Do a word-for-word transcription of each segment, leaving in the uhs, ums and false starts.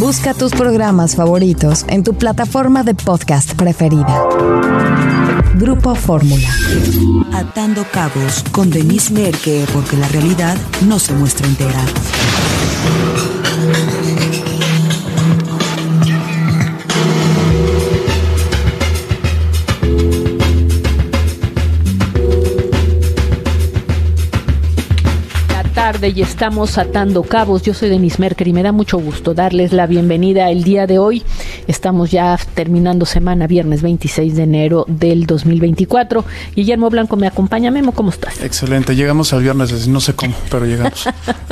Busca tus programas favoritos en tu plataforma de podcast preferida. Grupo Fórmula. Atando cabos con Denise Merker, porque la realidad no se muestra entera. Tarde y estamos atando cabos. Yo soy Denise Merker y me da mucho gusto darles la bienvenida el día de hoy. Estamos ya terminando semana, viernes veintiséis de enero del dos mil veinticuatro. Guillermo Blanco me acompaña. Memo, ¿cómo estás? Excelente, llegamos al viernes, no sé cómo, pero llegamos.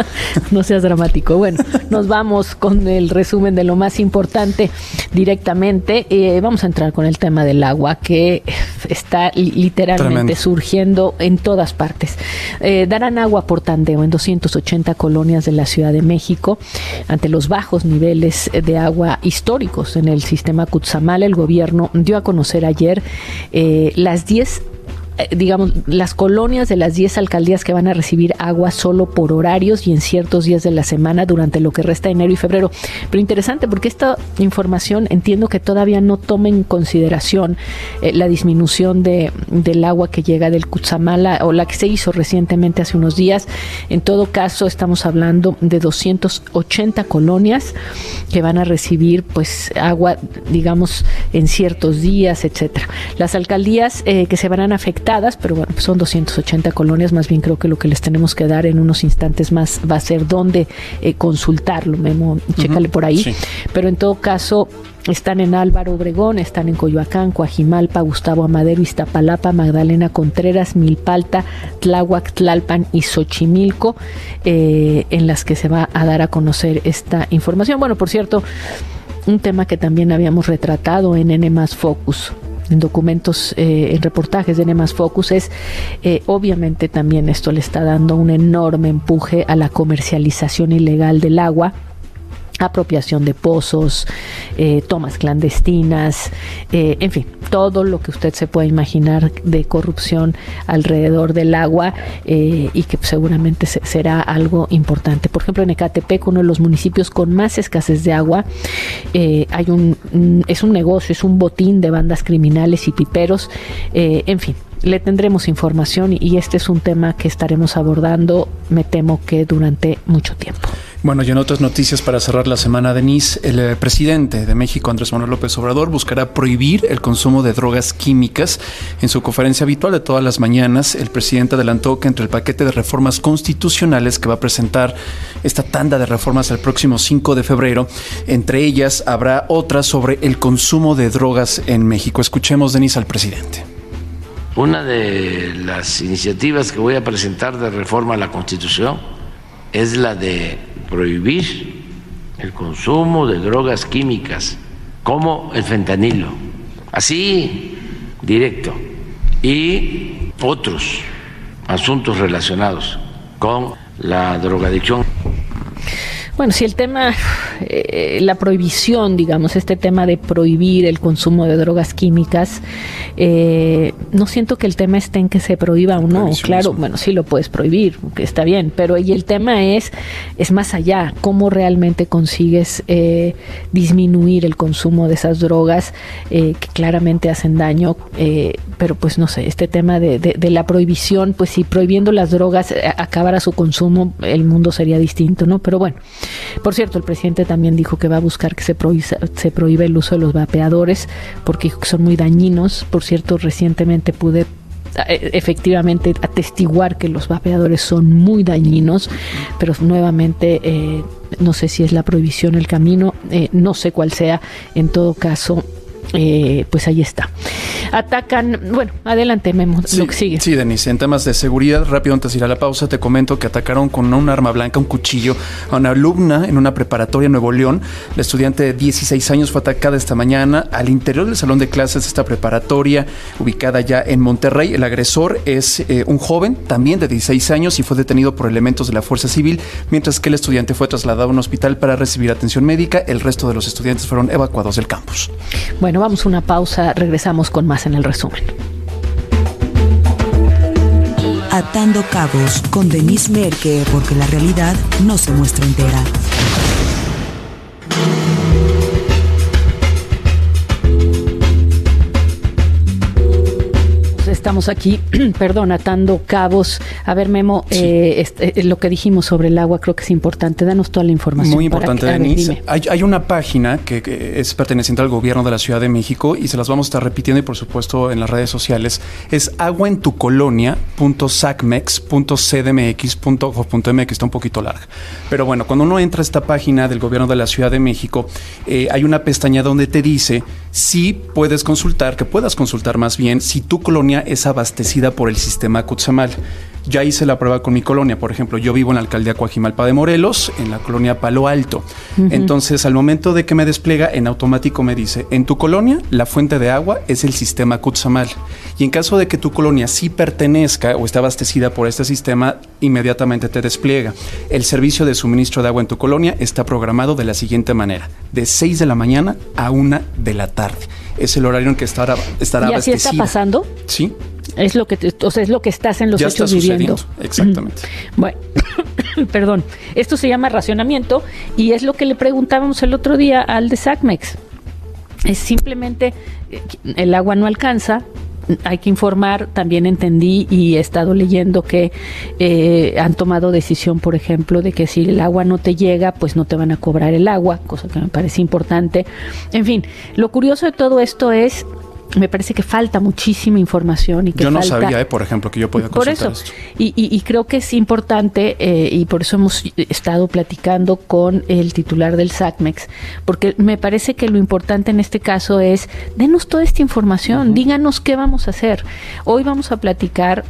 No seas dramático. Bueno, nos vamos con el resumen de lo más importante directamente. Eh, vamos a entrar con el tema del agua, que está literalmente Tremendo. surgiendo en todas partes. Eh, darán agua por tandeo en doscientas ochenta colonias de la Ciudad de México ante los bajos niveles de agua históricos en el sistema Cutzamala. El gobierno dio a conocer ayer eh, las diez digamos, las colonias de las diez alcaldías que van a recibir agua solo por horarios y en ciertos días de la semana durante lo que resta de enero y febrero. Pero interesante, porque esta información entiendo que todavía no toma en consideración eh, la disminución de, del agua que llega del Cutzamala, o la que se hizo recientemente hace unos días. En todo caso, estamos hablando de doscientas ochenta colonias que van a recibir pues agua, digamos, en ciertos días, etcétera. Las alcaldías eh, que se van a afectar, pero bueno, pues son doscientas ochenta colonias. Más bien creo que lo que les tenemos que dar en unos instantes más va a ser dónde eh, consultarlo, Memo, chécale uh-huh. por ahí. Sí. Pero en todo caso, están en Álvaro Obregón, están en Coyoacán, Coajimalpa, Gustavo Amadero, Iztapalapa, Magdalena Contreras, Milpalta, Tláhuac, Tlalpan y Xochimilco, eh, en las que se va a dar a conocer esta información. Bueno, por cierto, un tema que también habíamos retratado en N más Focus, en documentos, eh, en reportajes de N más Focus, es eh, obviamente también esto le está dando un enorme empuje a la comercialización ilegal del agua, apropiación de pozos, eh, tomas clandestinas, eh, en fin, todo lo que usted se pueda imaginar de corrupción alrededor del agua, eh, y que seguramente se, será algo importante. Por ejemplo, en Ecatepec, uno de los municipios con más escasez de agua, eh, hay un es un negocio, es un botín de bandas criminales y piperos, eh, en fin. Le tendremos información y este es un tema que estaremos abordando, me temo que durante mucho tiempo. Bueno, y en otras noticias para cerrar la semana, Denise, el eh, presidente de México, Andrés Manuel López Obrador, buscará prohibir el consumo de drogas químicas. En su conferencia habitual de todas las mañanas, el presidente adelantó que entre el paquete de reformas constitucionales que va a presentar esta tanda de reformas el próximo cinco de febrero, entre ellas habrá otras sobre el consumo de drogas en México. Escuchemos, Denise, al presidente. Una de las iniciativas que voy a presentar de reforma a la Constitución es la de prohibir el consumo de drogas químicas como el fentanilo, así directo, y otros asuntos relacionados con la drogadicción. Bueno, si el tema, eh, la prohibición, digamos, este tema de prohibir el consumo de drogas químicas, eh, no siento que el tema esté en que se prohíba o no. Claro, bueno, sí lo puedes prohibir, que está bien, pero y el tema es, es más allá, cómo realmente consigues eh, disminuir el consumo de esas drogas eh, que claramente hacen daño, eh, pero pues no sé, este tema de, de, de la prohibición, pues si prohibiendo las drogas acabara su consumo, el mundo sería distinto, ¿no? Pero bueno. Por cierto, el presidente también dijo que va a buscar que se prohíba, se prohíbe el uso de los vapeadores, porque dijo que son muy dañinos. Por cierto, recientemente pude efectivamente atestiguar que los vapeadores son muy dañinos, pero nuevamente eh, no sé si es la prohibición el camino, eh, no sé cuál sea. En todo caso, Eh, pues ahí está. Atacan, bueno, adelante, Memo, sí, lo que sigue. Sí, Denise, en temas de seguridad, rápido antes de ir a la pausa, te comento que atacaron con un arma blanca, un cuchillo, a una alumna en una preparatoria en Nuevo León. La estudiante de dieciséis años fue atacada esta mañana al interior del salón de clases de esta preparatoria, ubicada ya en Monterrey. El agresor es eh, un joven, también de dieciséis años, y fue detenido por elementos de la Fuerza Civil, mientras que el estudiante fue trasladado a un hospital para recibir atención médica. El resto de los estudiantes fueron evacuados del campus. Bueno, vamos a una pausa, regresamos con más en el resumen. Atando cabos con Denise Merker, porque la realidad no se muestra entera. estamos aquí, perdón, atando cabos. A ver, Memo, sí. eh, este, lo que dijimos sobre el agua creo que es importante. Danos toda la información. Muy importante, para que, Denise. Ver, hay, hay una página que, que es perteneciente al gobierno de la Ciudad de México y se las vamos a estar repitiendo y por supuesto en las redes sociales. Es aguaentucolonia punto sacmex punto c d m x punto gov punto m x. Está un poquito larga. Pero bueno, cuando uno entra a esta página del gobierno de la Ciudad de México, eh, hay una pestaña donde te dice si puedes consultar, que puedas consultar más bien, si tu colonia es abastecida por el sistema Cuatzamal. Ya hice la prueba con mi colonia, por ejemplo, yo vivo en la alcaldía Coajimalpa de Morelos, en la colonia Palo Alto. Uh-huh. Entonces, al momento de que me despliega, en automático me dice, en tu colonia, la fuente de agua es el sistema Cuatzamal. Y en caso de que tu colonia sí pertenezca o esté abastecida por este sistema, inmediatamente te despliega. El servicio de suministro de agua en tu colonia está programado de la siguiente manera, de seis de la mañana a una de la tarde. Es el horario en que estará, estará ¿Y así abastecida. está pasando? Sí. Es lo que, te, o sea, es lo que estás en los ya hechos está viviendo. Exactamente. Bueno, perdón. Esto se llama racionamiento y es lo que le preguntábamos el otro día al de Sacmex. Es simplemente el agua no alcanza. Hay que informar, también entendí y he estado leyendo que eh, han tomado decisión, por ejemplo, de que si el agua no te llega, pues no te van a cobrar el agua, cosa que me parece importante. En fin, lo curioso de todo esto es, me parece que falta muchísima información y que yo no falta, sabía, eh, por ejemplo, que yo podía consultar por eso, esto. Y, y, y creo que es importante eh, y por eso hemos estado platicando con el titular del Sacmex, porque me parece que lo importante en este caso es, denos toda esta información, uh-huh. díganos qué vamos a hacer. Hoy vamos a platicar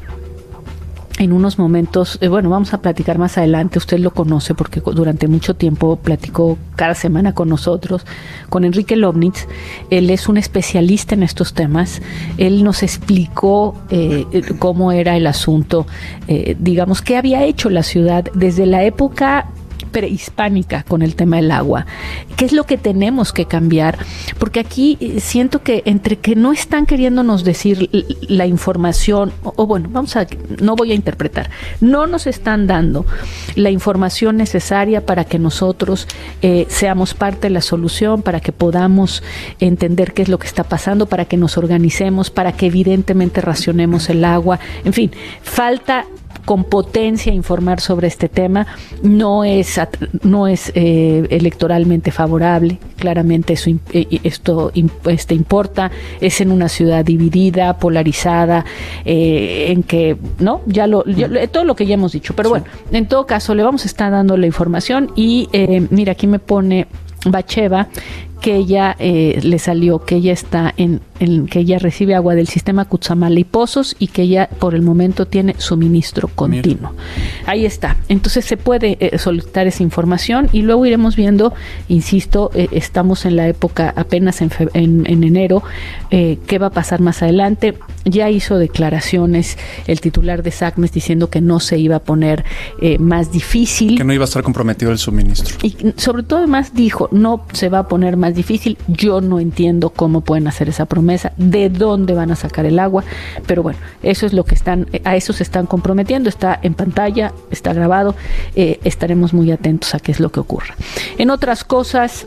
en unos momentos, eh, bueno, vamos a platicar más adelante, usted lo conoce porque durante mucho tiempo platicó cada semana con nosotros, con Enrique Lobnitz. Él es un especialista en estos temas. Él nos explicó eh, cómo era el asunto, eh, digamos, qué había hecho la ciudad desde la época prehispánica con el tema del agua. ¿Qué es lo que tenemos que cambiar? Porque aquí siento que entre que no están queriéndonos decir la información, o, o bueno, vamos a, no voy a interpretar, no nos están dando la información necesaria para que nosotros eh, seamos parte de la solución, para que podamos entender qué es lo que está pasando, para que nos organicemos, para que evidentemente racionemos el agua. En fin, falta con potencia informar sobre este tema. No es no es eh, electoralmente favorable, claramente eso eh, esto este importa, es en una ciudad dividida, polarizada, eh, en que no ya lo ya, todo lo que ya hemos dicho, pero sí. Bueno, en todo caso le vamos a estar dando la información y eh, mira, aquí me pone Bacheva que ella eh, le salió, que ella está en, en, que ella recibe agua del sistema Cuatzamal y Pozos y que ella por el momento tiene suministro continuo. Mira. Ahí está. Entonces se puede eh, solicitar esa información y luego iremos viendo, insisto, eh, estamos en la época apenas en, fe, en, en enero, eh, qué va a pasar más adelante. Ya hizo declaraciones el titular de Sacmex diciendo que no se iba a poner eh, más difícil. Que no iba a estar comprometido el suministro. Y sobre todo además dijo, no se va a poner más difícil. Yo no entiendo cómo pueden hacer esa promesa, de dónde van a sacar el agua, pero bueno, eso es lo que están, a eso se están comprometiendo, está en pantalla, está grabado, eh, estaremos muy atentos a qué es lo que ocurra. En otras cosas,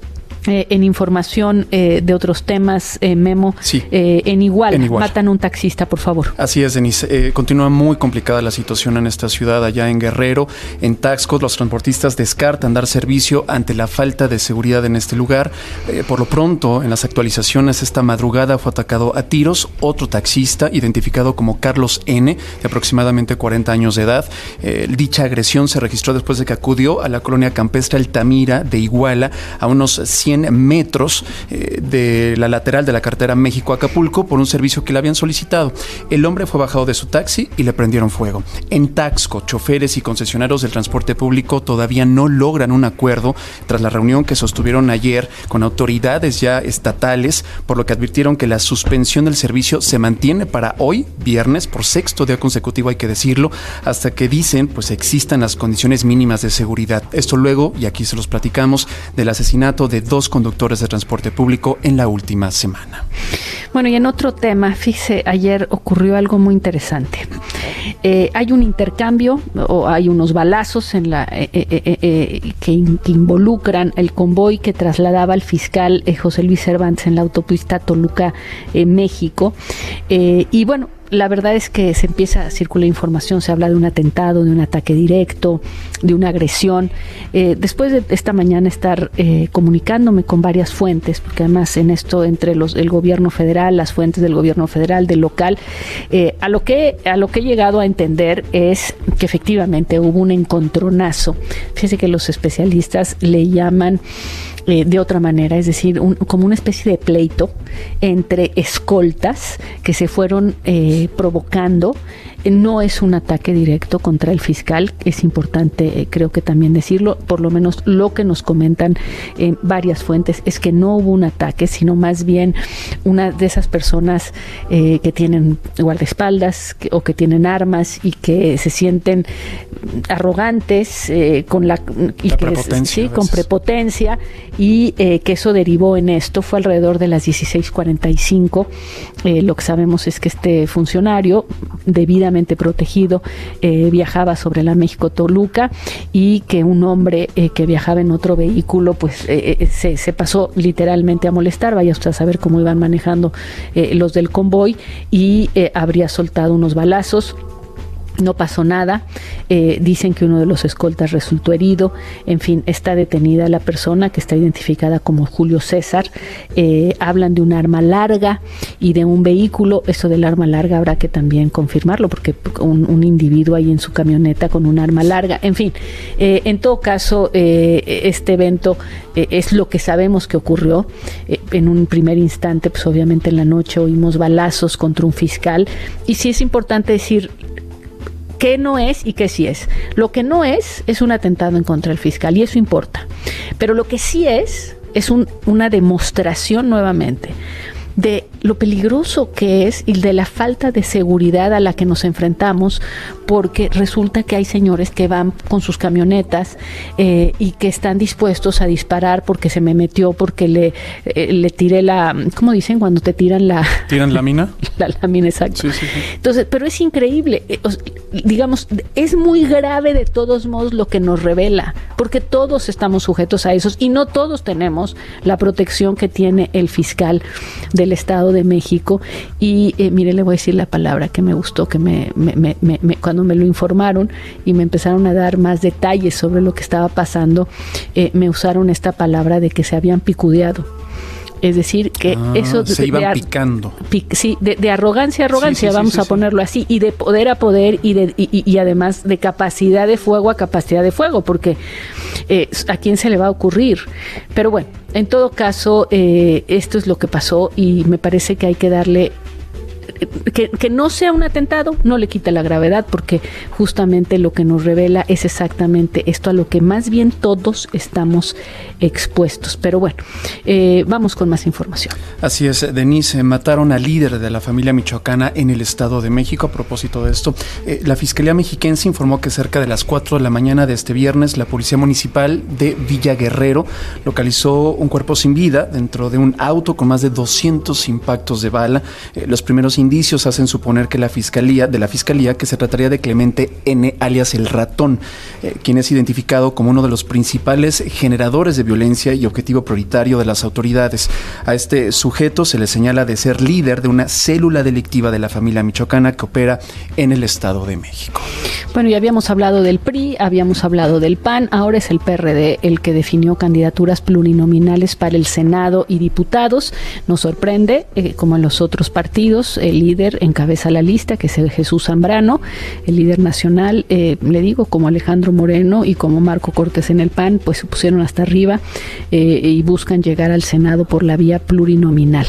Eh, en información eh, de otros temas, eh, Memo, sí. eh, en, Iguala, en Iguala matan a un taxista, por favor. Así es, Denise. Eh, continúa muy complicada la situación en esta ciudad, allá en Guerrero. En Taxco, los transportistas descartan dar servicio ante la falta de seguridad en este lugar. Eh, por lo pronto, en las actualizaciones, esta madrugada fue atacado a tiros otro taxista, identificado como Carlos N., de aproximadamente cuarenta años de edad. Eh, dicha agresión se registró después de que acudió a la colonia campestre Altamira de Iguala, a unos cien metros eh, de la lateral de la carretera México-Acapulco, por un servicio que le habían solicitado. El hombre fue bajado de su taxi y le prendieron fuego. En Taxco, choferes y concesionarios del transporte público todavía no logran un acuerdo tras la reunión que sostuvieron ayer con autoridades ya estatales, por lo que advirtieron que la suspensión del servicio se mantiene para hoy, viernes, por sexto día consecutivo, hay que decirlo, hasta que dicen pues existan las condiciones mínimas de seguridad. Esto luego, y aquí se los platicamos, del asesinato de dos conductores de transporte público en la última semana. Bueno, y en otro tema, fíjese, ayer ocurrió algo muy interesante. Eh, hay un intercambio, o hay unos balazos en la eh, eh, eh, eh, que, in, que involucran el convoy que trasladaba al fiscal eh, José Luis Cervantes en la autopista Toluca, eh, México. Eh, y bueno, la verdad es que se empieza a circular información, se habla de un atentado, de un ataque directo, de una agresión. Eh, después de esta mañana estar eh, comunicándome con varias fuentes, porque además en esto entre los el gobierno federal, las fuentes del gobierno federal, del local, eh, a lo que a lo que he llegado a entender es que efectivamente hubo un encontronazo. Fíjese que los especialistas le llaman Eh, de otra manera, es decir, un, como una especie de pleito entre escoltas que se fueron eh, provocando. No es un ataque directo contra el fiscal, es importante eh, creo que también decirlo, por lo menos lo que nos comentan eh, varias fuentes es que no hubo un ataque, sino más bien una de esas personas eh, que tienen guardaespaldas que, o que tienen armas y que se sienten arrogantes eh, con la, y la que prepotencia, es, sí, con prepotencia y eh, que eso derivó en esto. Fue alrededor de las dieciséis cuarenta y cinco. Eh, lo que sabemos es que este funcionario debidamente protegido eh, viajaba sobre la México-Toluca y que un hombre eh, que viajaba en otro vehículo pues eh, eh, se, se pasó literalmente a molestar. Vaya usted a saber cómo iban manejando eh, los del convoy y eh, habría soltado unos balazos. No pasó nada, eh, dicen que uno de los escoltas resultó herido, en fin, está detenida la persona que está identificada como Julio César, eh, hablan de un arma larga y de un vehículo. Eso del arma larga habrá que también confirmarlo porque un, un individuo ahí en su camioneta con un arma larga, en fin, eh, en todo caso eh, este evento eh, es lo que sabemos que ocurrió. Eh, en un primer instante, pues obviamente en la noche oímos balazos contra un fiscal y sí es importante decir qué no es y qué sí es. Lo que no es, es un atentado en contra del fiscal y eso importa. Pero lo que sí es, es un, una demostración nuevamente de lo peligroso que es y de la falta de seguridad a la que nos enfrentamos, porque resulta que hay señores que van con sus camionetas eh, y que están dispuestos a disparar porque se me metió, porque le, eh, le tiré la, ¿cómo dicen cuando te tiran la... ¿Tiran la mina? La lámina, exacto. Sí, sí, sí. Entonces, pero es increíble, eh, os, digamos, es muy grave de todos modos lo que nos revela, porque todos estamos sujetos a esos y no todos tenemos la protección que tiene el fiscal del Estado de México. Y eh, mire, le voy a decir la palabra que me gustó, que me, me, me, me, me cuando me lo informaron y me empezaron a dar más detalles sobre lo que estaba pasando, eh, me usaron esta palabra de que se habían picudeado. Es decir, que ah, eso se de, iban de, picando. Pic, sí, de, de arrogancia a arrogancia, sí, sí, vamos sí, sí, a ponerlo sí. así, y de poder a poder y, de, y, y además de capacidad de fuego a capacidad de fuego, porque eh, a quién se le va a ocurrir. Pero bueno, en todo caso, eh, esto es lo que pasó y me parece que hay que darle... Que, que no sea un atentado no le quita la gravedad, porque justamente lo que nos revela es exactamente esto a lo que más bien todos estamos expuestos. Pero bueno, eh, vamos con más información. Así es, Denise, mataron al líder de la familia michoacana en el Estado de México. A propósito de esto, eh, la Fiscalía Mexiquense informó que cerca de las cuatro de la mañana de este viernes, la Policía Municipal de Villa Guerrero localizó un cuerpo sin vida dentro de un auto con más de doscientos impactos de bala. Eh, los primeros indicios hacen suponer que la fiscalía, de la fiscalía, que se trataría de Clemente N., alias el Ratón, eh, quien es identificado como uno de los principales generadores de violencia y objetivo prioritario de las autoridades. A este sujeto se le señala de ser líder de una célula delictiva de la familia michoacana que opera en el Estado de México. Bueno, ya habíamos hablado del P R I, habíamos hablado del P A N, ahora es el P R D el que definió candidaturas plurinominales para el Senado y diputados. Nos sorprende, eh, como en los otros partidos, el líder encabeza la lista, que es el Jesús Zambrano, el líder nacional, eh, le digo, como Alejandro Moreno y como Marco Cortés en el P A N, pues se pusieron hasta arriba eh, y buscan llegar al Senado por la vía plurinominal.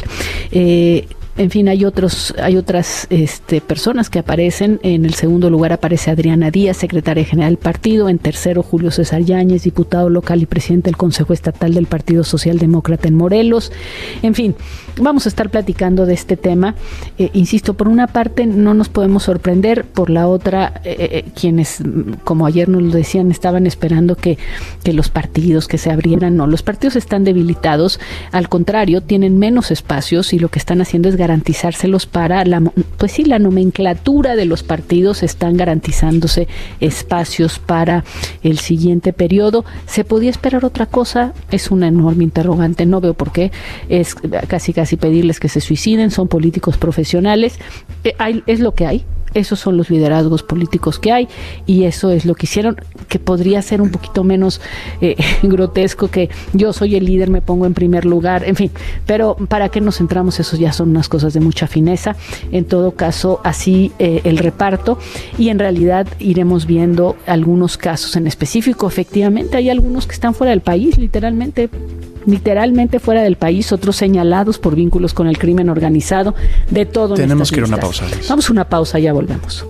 Eh, En fin, hay otros, hay otras este, personas que aparecen. En el segundo lugar aparece Adriana Díaz, secretaria general del partido. En tercero, Julio César Yáñez, diputado local y presidente del Consejo Estatal del Partido Socialdemócrata en Morelos. En fin, vamos a estar platicando de este tema. Eh, insisto, por una parte no nos podemos sorprender, por la otra, eh, eh, quienes, como ayer nos lo decían, estaban esperando que, que los partidos que se abrieran. No, los partidos están debilitados, al contrario, tienen menos espacios y lo que están haciendo es garantizárselos para la, pues sí, la nomenclatura de los partidos, están garantizándose espacios para el siguiente periodo. ¿Se podía esperar otra cosa? Es una enorme interrogante, no veo por qué. Es casi casi pedirles que se suiciden, son políticos profesionales, eh, hay, es lo que hay. Esos son los liderazgos políticos que hay y eso es lo que hicieron, que podría ser un poquito menos eh, grotesco que yo soy el líder, me pongo en primer lugar, en fin, pero ¿para qué nos centramos? Eso ya son unas cosas de mucha fineza. En todo caso, así eh, el reparto, y en realidad iremos viendo algunos casos en específico. Efectivamente, hay algunos que están fuera del país, literalmente literalmente fuera del país, otros señalados por vínculos con el crimen organizado, de todo. Tenemos que ir a una pausa, Liz. Vamos a una pausa, ya volvemos.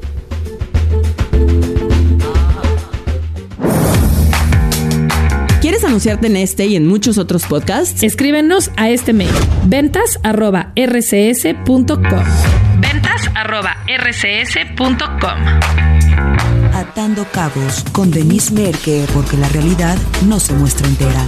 ¿Quieres anunciarte en este y en muchos otros podcasts? Escríbenos a este mail, ventas arroba r c s punto com. ventas arroba r c s punto com. Atando cabos con Denise Merker, porque la realidad no se muestra entera.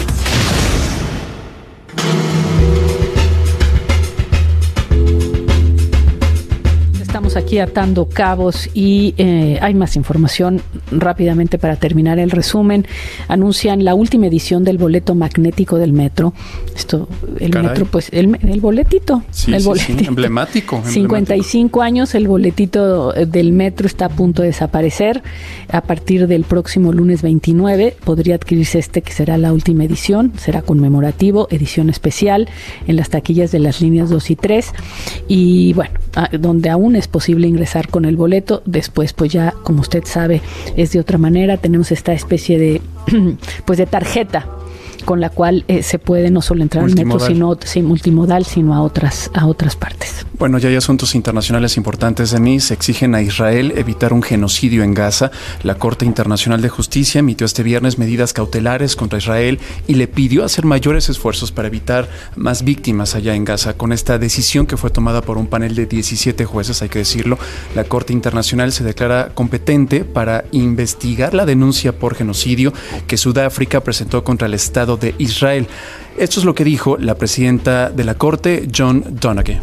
Estamos aquí atando cabos y eh, hay más información. Rápidamente, para terminar el resumen, anuncian la última edición del boleto magnético del metro. Esto, el Caray. metro, pues el, el boletito. Sí, el sí, boletito. Sí, emblemático, emblemático. cincuenta y cinco años, el boletito del metro está a punto de desaparecer. A partir del próximo lunes veintinueve podría adquirirse este, que será la última edición. Será conmemorativo, edición especial en las taquillas de las líneas dos y tres. Y bueno, a, donde aún es posible ingresar con el boleto, después pues ya, como usted sabe, es de otra manera. Tenemos esta especie de pues de tarjeta con la cual eh, se puede no solo entrar al metro, sino sí, multimodal, sino a otras a otras partes. Bueno, ya hay asuntos internacionales importantes, Denise. Exigen a Israel evitar un genocidio en Gaza. La Corte Internacional de Justicia emitió este viernes medidas cautelares contra Israel y le pidió hacer mayores esfuerzos para evitar más víctimas allá en Gaza. Con esta decisión, que fue tomada por un panel de diecisiete jueces, hay que decirlo, la Corte Internacional se declara competente para investigar la denuncia por genocidio que Sudáfrica presentó contra el Estado de Israel. Esto es lo que dijo la presidenta de la Corte, John Donoghue.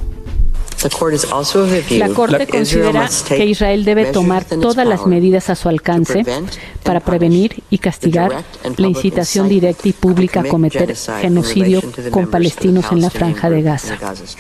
La Corte considera que Israel debe tomar todas las medidas a su alcance para prevenir y castigar la incitación directa y pública a cometer genocidio con palestinos en la Franja de Gaza.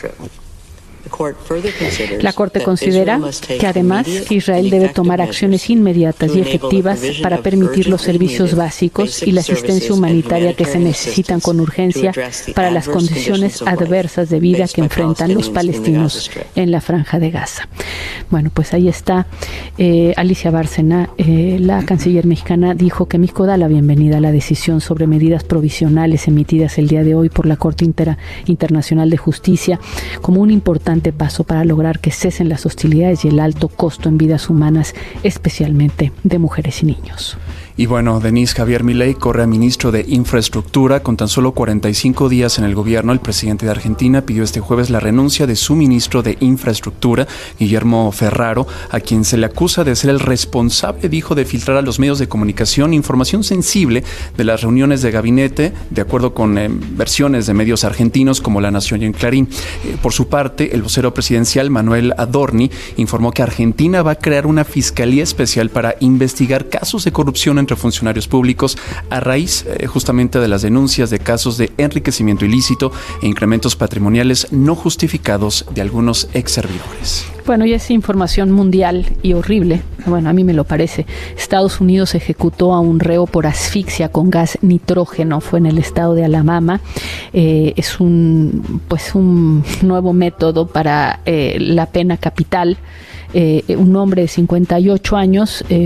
La Corte considera que además que Israel debe tomar acciones inmediatas y efectivas para permitir los servicios básicos y la asistencia humanitaria que se necesitan con urgencia para las condiciones adversas de vida que enfrentan los palestinos en la Franja de Gaza. Bueno, pues ahí está. Eh, Alicia Bárcena, eh, la canciller mexicana, dijo que México da la bienvenida a la decisión sobre medidas provisionales emitidas el día de hoy por la Corte Inter- Internacional de Justicia como un importante paso para lograr que cesen las hostilidades y el alto costo en vidas humanas, especialmente de mujeres y niños. Y bueno, Denise, Javier Milei corre a ministro de Infraestructura. Con tan solo cuarenta y cinco días en el gobierno, el presidente de Argentina pidió este jueves la renuncia de su ministro de Infraestructura, Guillermo Ferraro, a quien se le acusa de ser el responsable, dijo, de filtrar a los medios de comunicación información sensible de las reuniones de gabinete, de acuerdo con eh, versiones de medios argentinos como La Nación y el Clarín. Eh, por su parte, el vocero presidencial, Manuel Adorni, informó que Argentina va a crear una fiscalía especial para investigar casos de corrupción entre funcionarios públicos a raíz eh, justamente de las denuncias de casos de enriquecimiento ilícito e incrementos patrimoniales no justificados de algunos ex servidores. Bueno, y es información mundial y horrible. Bueno, a mí me lo parece. Estados Unidos ejecutó a un reo por asfixia con gas nitrógeno. Fue en el estado de Alabama. Eh, es un, pues un nuevo método para eh, la pena capital. Eh, un hombre de cincuenta y ocho años eh,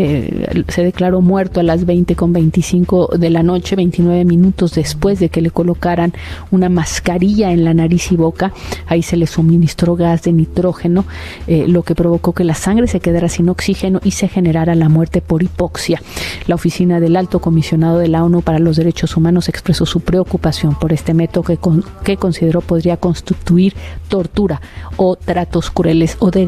fue se declaró muerto a las veinte con veinticinco de la noche, veintinueve minutos después de que le colocaran una mascarilla en la nariz y boca. Ahí se le suministró gas de nitrógeno, eh, lo que provocó que la sangre se quedara sin oxígeno y se generara la muerte por hipoxia. La oficina del Alto Comisionado de la ONU para los Derechos Humanos expresó su preocupación por este método que, con, que consideró podría constituir tortura o tratos crueles o degradantes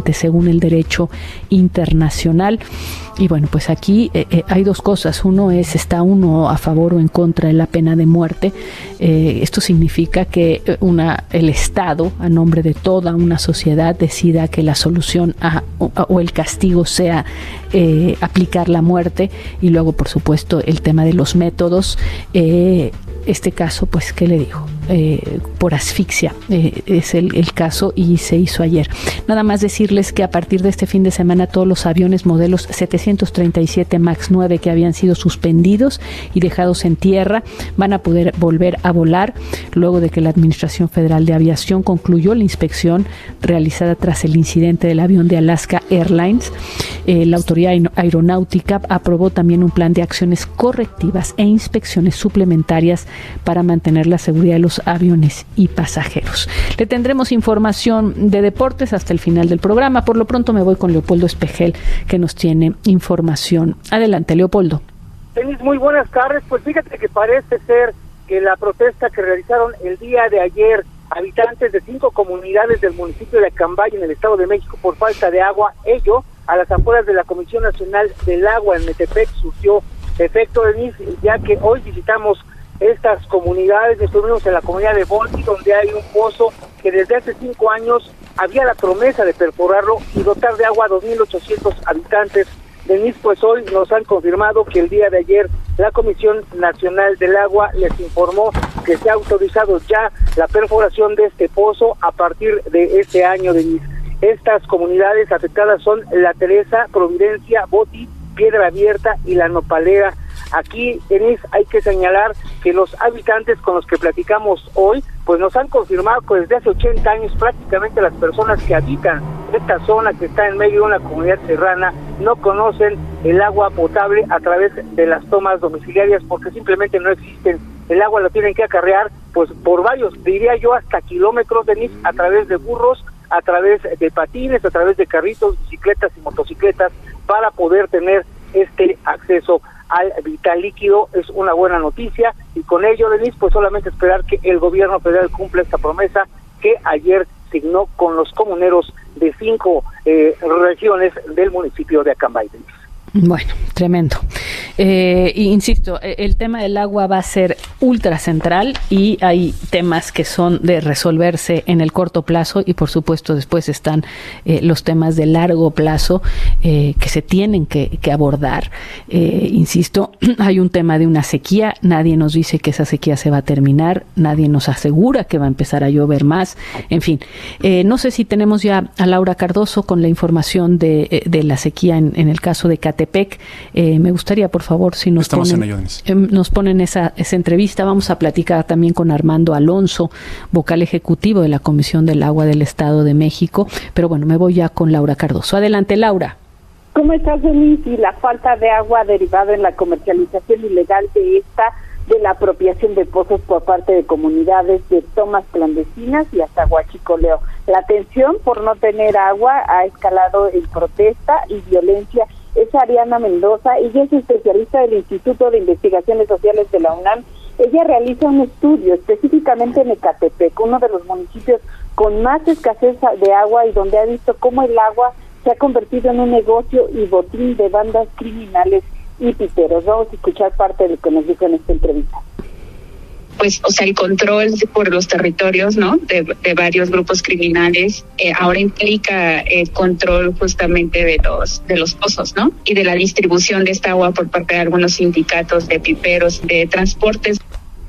evidentemente según el derecho internacional. Y bueno, pues aquí eh, eh, hay dos cosas. Uno es, está uno a favor o en contra de la pena de muerte. Eh, esto significa que una, el Estado, a nombre de toda una sociedad, decida que la solución a, o, o el castigo sea eh, aplicar la muerte. Y luego, por supuesto, el tema de los métodos. Eh, Este caso, pues, ¿qué le digo? Eh, por asfixia eh, es el, el caso y se hizo ayer. Nada más decirles que a partir de este fin de semana todos los aviones modelos setecientos treinta y siete MAX nueve que habían sido suspendidos y dejados en tierra van a poder volver a volar luego de que la Administración Federal de Aviación concluyó la inspección realizada tras el incidente del avión de Alaska Airlines. Eh, la autoridad aeronáutica aprobó también un plan de acciones correctivas e inspecciones suplementarias para mantener la seguridad de los aviones y pasajeros. Le tendremos información de deportes hasta el final del programa. Por lo pronto me voy con Leopoldo Espejel, que nos tiene información. Adelante, Leopoldo. Denis, muy buenas tardes. Pues fíjate que parece ser que la protesta que realizaron el día de ayer habitantes de cinco comunidades del municipio de Acambay, en el Estado de México, por falta de agua, ello a las afueras de la Comisión Nacional del Agua en Metepec, surgió efecto, Denis, ya que hoy visitamos estas comunidades. Estuvimos en la comunidad de Volti, donde hay un pozo que desde hace cinco años había la promesa de perforarlo y dotar de agua a dos mil ochocientos habitantes. Denis, pues hoy nos han confirmado que el día de ayer la Comisión Nacional del Agua les informó que se ha autorizado ya la perforación de este pozo a partir de este año. Denis, estas comunidades afectadas son La Teresa, Providencia, Boti, Piedra Abierta y La Nopalera. Aquí, Denis, hay que señalar que los habitantes con los que platicamos hoy, pues nos han confirmado que desde hace ochenta años prácticamente las personas que habitan esta zona que está en medio de una comunidad serrana no conocen el agua potable a través de las tomas domiciliarias porque simplemente no existen. El agua lo tienen que acarrear pues por varios, diría yo, hasta kilómetros, Denis, a través de burros, a través de patines, a través de carritos, bicicletas y motocicletas para poder tener este acceso al vital líquido. Es una buena noticia y con ello, Denis, pues solamente esperar que el gobierno federal cumpla esta promesa que ayer signó con los comuneros de cinco eh, regiones del municipio de Acambay, Denis. Bueno, tremendo. Eh, insisto, el tema del agua va a ser ultra central y hay temas que son de resolverse en el corto plazo y por supuesto después están eh, los temas de largo plazo eh, que se tienen que, que abordar. Eh, insisto, hay un tema de una sequía, nadie nos dice que esa sequía se va a terminar, nadie nos asegura que va a empezar a llover más, en fin. Eh, no sé si tenemos ya a Laura Cardoso con la información de, de la sequía en, en el caso de Catepec. Eh, me gustaría, por favor, si nos Estamos ponen, en ello, eh, nos ponen esa, esa entrevista. Vamos a platicar también con Armando Alonso, vocal ejecutivo de la Comisión del Agua del Estado de México. Pero bueno, me voy ya con Laura Cardoso. Adelante, Laura. ¿Cómo estás, Denise? Y la falta de agua derivada en la comercialización ilegal de esta, de la apropiación de pozos por parte de comunidades, de tomas clandestinas y hasta huachicoleo. La tensión por no tener agua ha escalado en protesta y violencia. Es Ariana Mendoza, ella es especialista del Instituto de Investigaciones Sociales de la UNAM. Ella realiza un estudio específicamente en Ecatepec, uno de los municipios con más escasez de agua y donde ha visto cómo el agua se ha convertido en un negocio y botín de bandas criminales y piteros. Vamos a escuchar parte de lo que nos dijo en esta entrevista. Pues, o sea, el control por los territorios, ¿no?, de, de varios grupos criminales, eh, ahora implica el control justamente de los de los pozos, ¿no?, y de la distribución de esta agua por parte de algunos sindicatos de piperos, de transportes.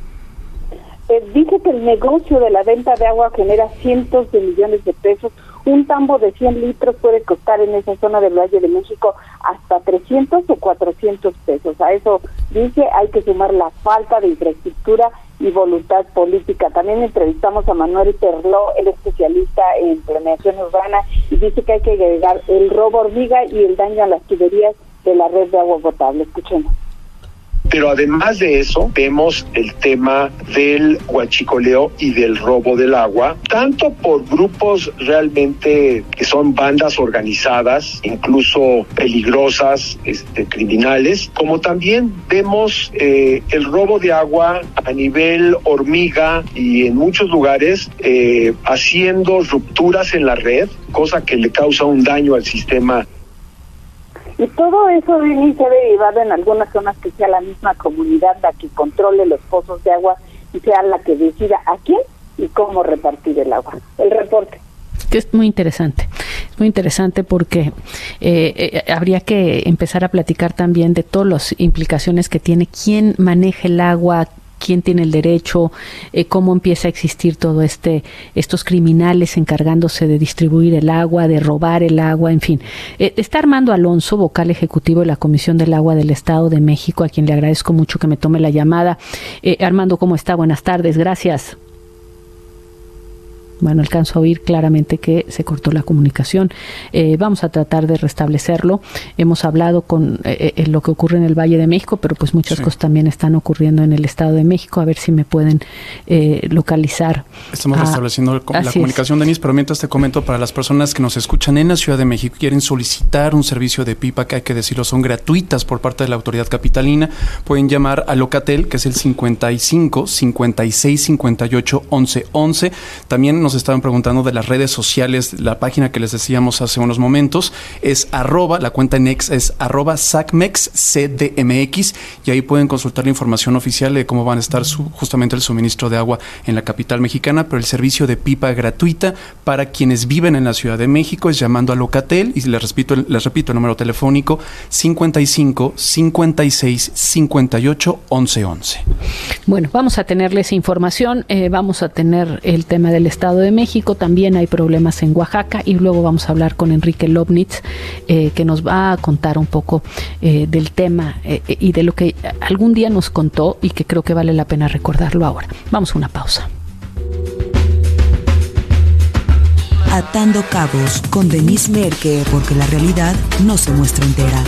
Eh, dice que el negocio de la venta de agua genera cientos de millones de pesos. Un tambo de cien litros puede costar en esa zona del Valle de México hasta trescientos o cuatrocientos pesos. A eso, dice, hay que sumar la falta de infraestructura y voluntad política. También entrevistamos a Manuel Terló, el especialista en planeación urbana, y dice que hay que agregar el robo hormiga y el daño a las tuberías de la red de agua potable. Escuchemos. Pero además de eso, vemos el tema del huachicoleo y del robo del agua, tanto por grupos realmente que son bandas organizadas, incluso peligrosas, este, criminales, como también vemos eh, el robo de agua a nivel hormiga y en muchos lugares eh, haciendo rupturas en la red, cosa que le causa un daño al sistema. Y todo eso, Denis, se ha derivado en algunas zonas que sea la misma comunidad la que controle los pozos de agua y sea la que decida a quién y cómo repartir el agua. El reporte. Que es muy interesante, es muy interesante porque eh, eh, habría que empezar a platicar también de todas las implicaciones que tiene quién maneja el agua, quién tiene el derecho, eh, cómo empieza a existir todo este, estos criminales encargándose de distribuir el agua, de robar el agua, en fin. Eh, está Armando Alonso, vocal ejecutivo de la Comisión del Agua del Estado de México, a quien le agradezco mucho que me tome la llamada. Eh, Armando, ¿cómo está? Buenas tardes, gracias. Bueno, alcanzo a oír claramente que se cortó la comunicación. Eh, vamos a tratar de restablecerlo. Hemos hablado con eh, eh, lo que ocurre en el Valle de México, pero pues muchas sí. cosas también están ocurriendo en el Estado de México. A ver si me pueden eh, localizar. Estamos a, restableciendo la comunicación, Denise, pero mientras te comento, para las personas que nos escuchan en la Ciudad de México y quieren solicitar un servicio de pipa, que hay que decirlo, son gratuitas por parte de la autoridad capitalina, pueden llamar a Locatel, que es el cincuenta y cinco, cincuenta y seis, cincuenta y ocho, once, once. También nos estaban preguntando de las redes sociales, la página que les decíamos hace unos momentos es arroba, la cuenta en ex es arroba sacmex C D M X, y ahí pueden consultar la información oficial de cómo van a estar su, justamente el suministro de agua en la capital mexicana, pero el servicio de pipa gratuita para quienes viven en la Ciudad de México es llamando a Locatel, y les repito, les repito el número telefónico cincuenta y cinco, cincuenta y seis, cincuenta y ocho, once, once. Bueno, vamos a tenerles información, eh, vamos a tener el tema del Estado de México, también hay problemas en Oaxaca, y luego vamos a hablar con Enrique Lobnitz, eh, que nos va a contar un poco eh, del tema eh, y de lo que algún día nos contó y que creo que vale la pena recordarlo ahora. Vamos a una pausa. Atando cabos con Denise Merker, porque la realidad no se muestra entera.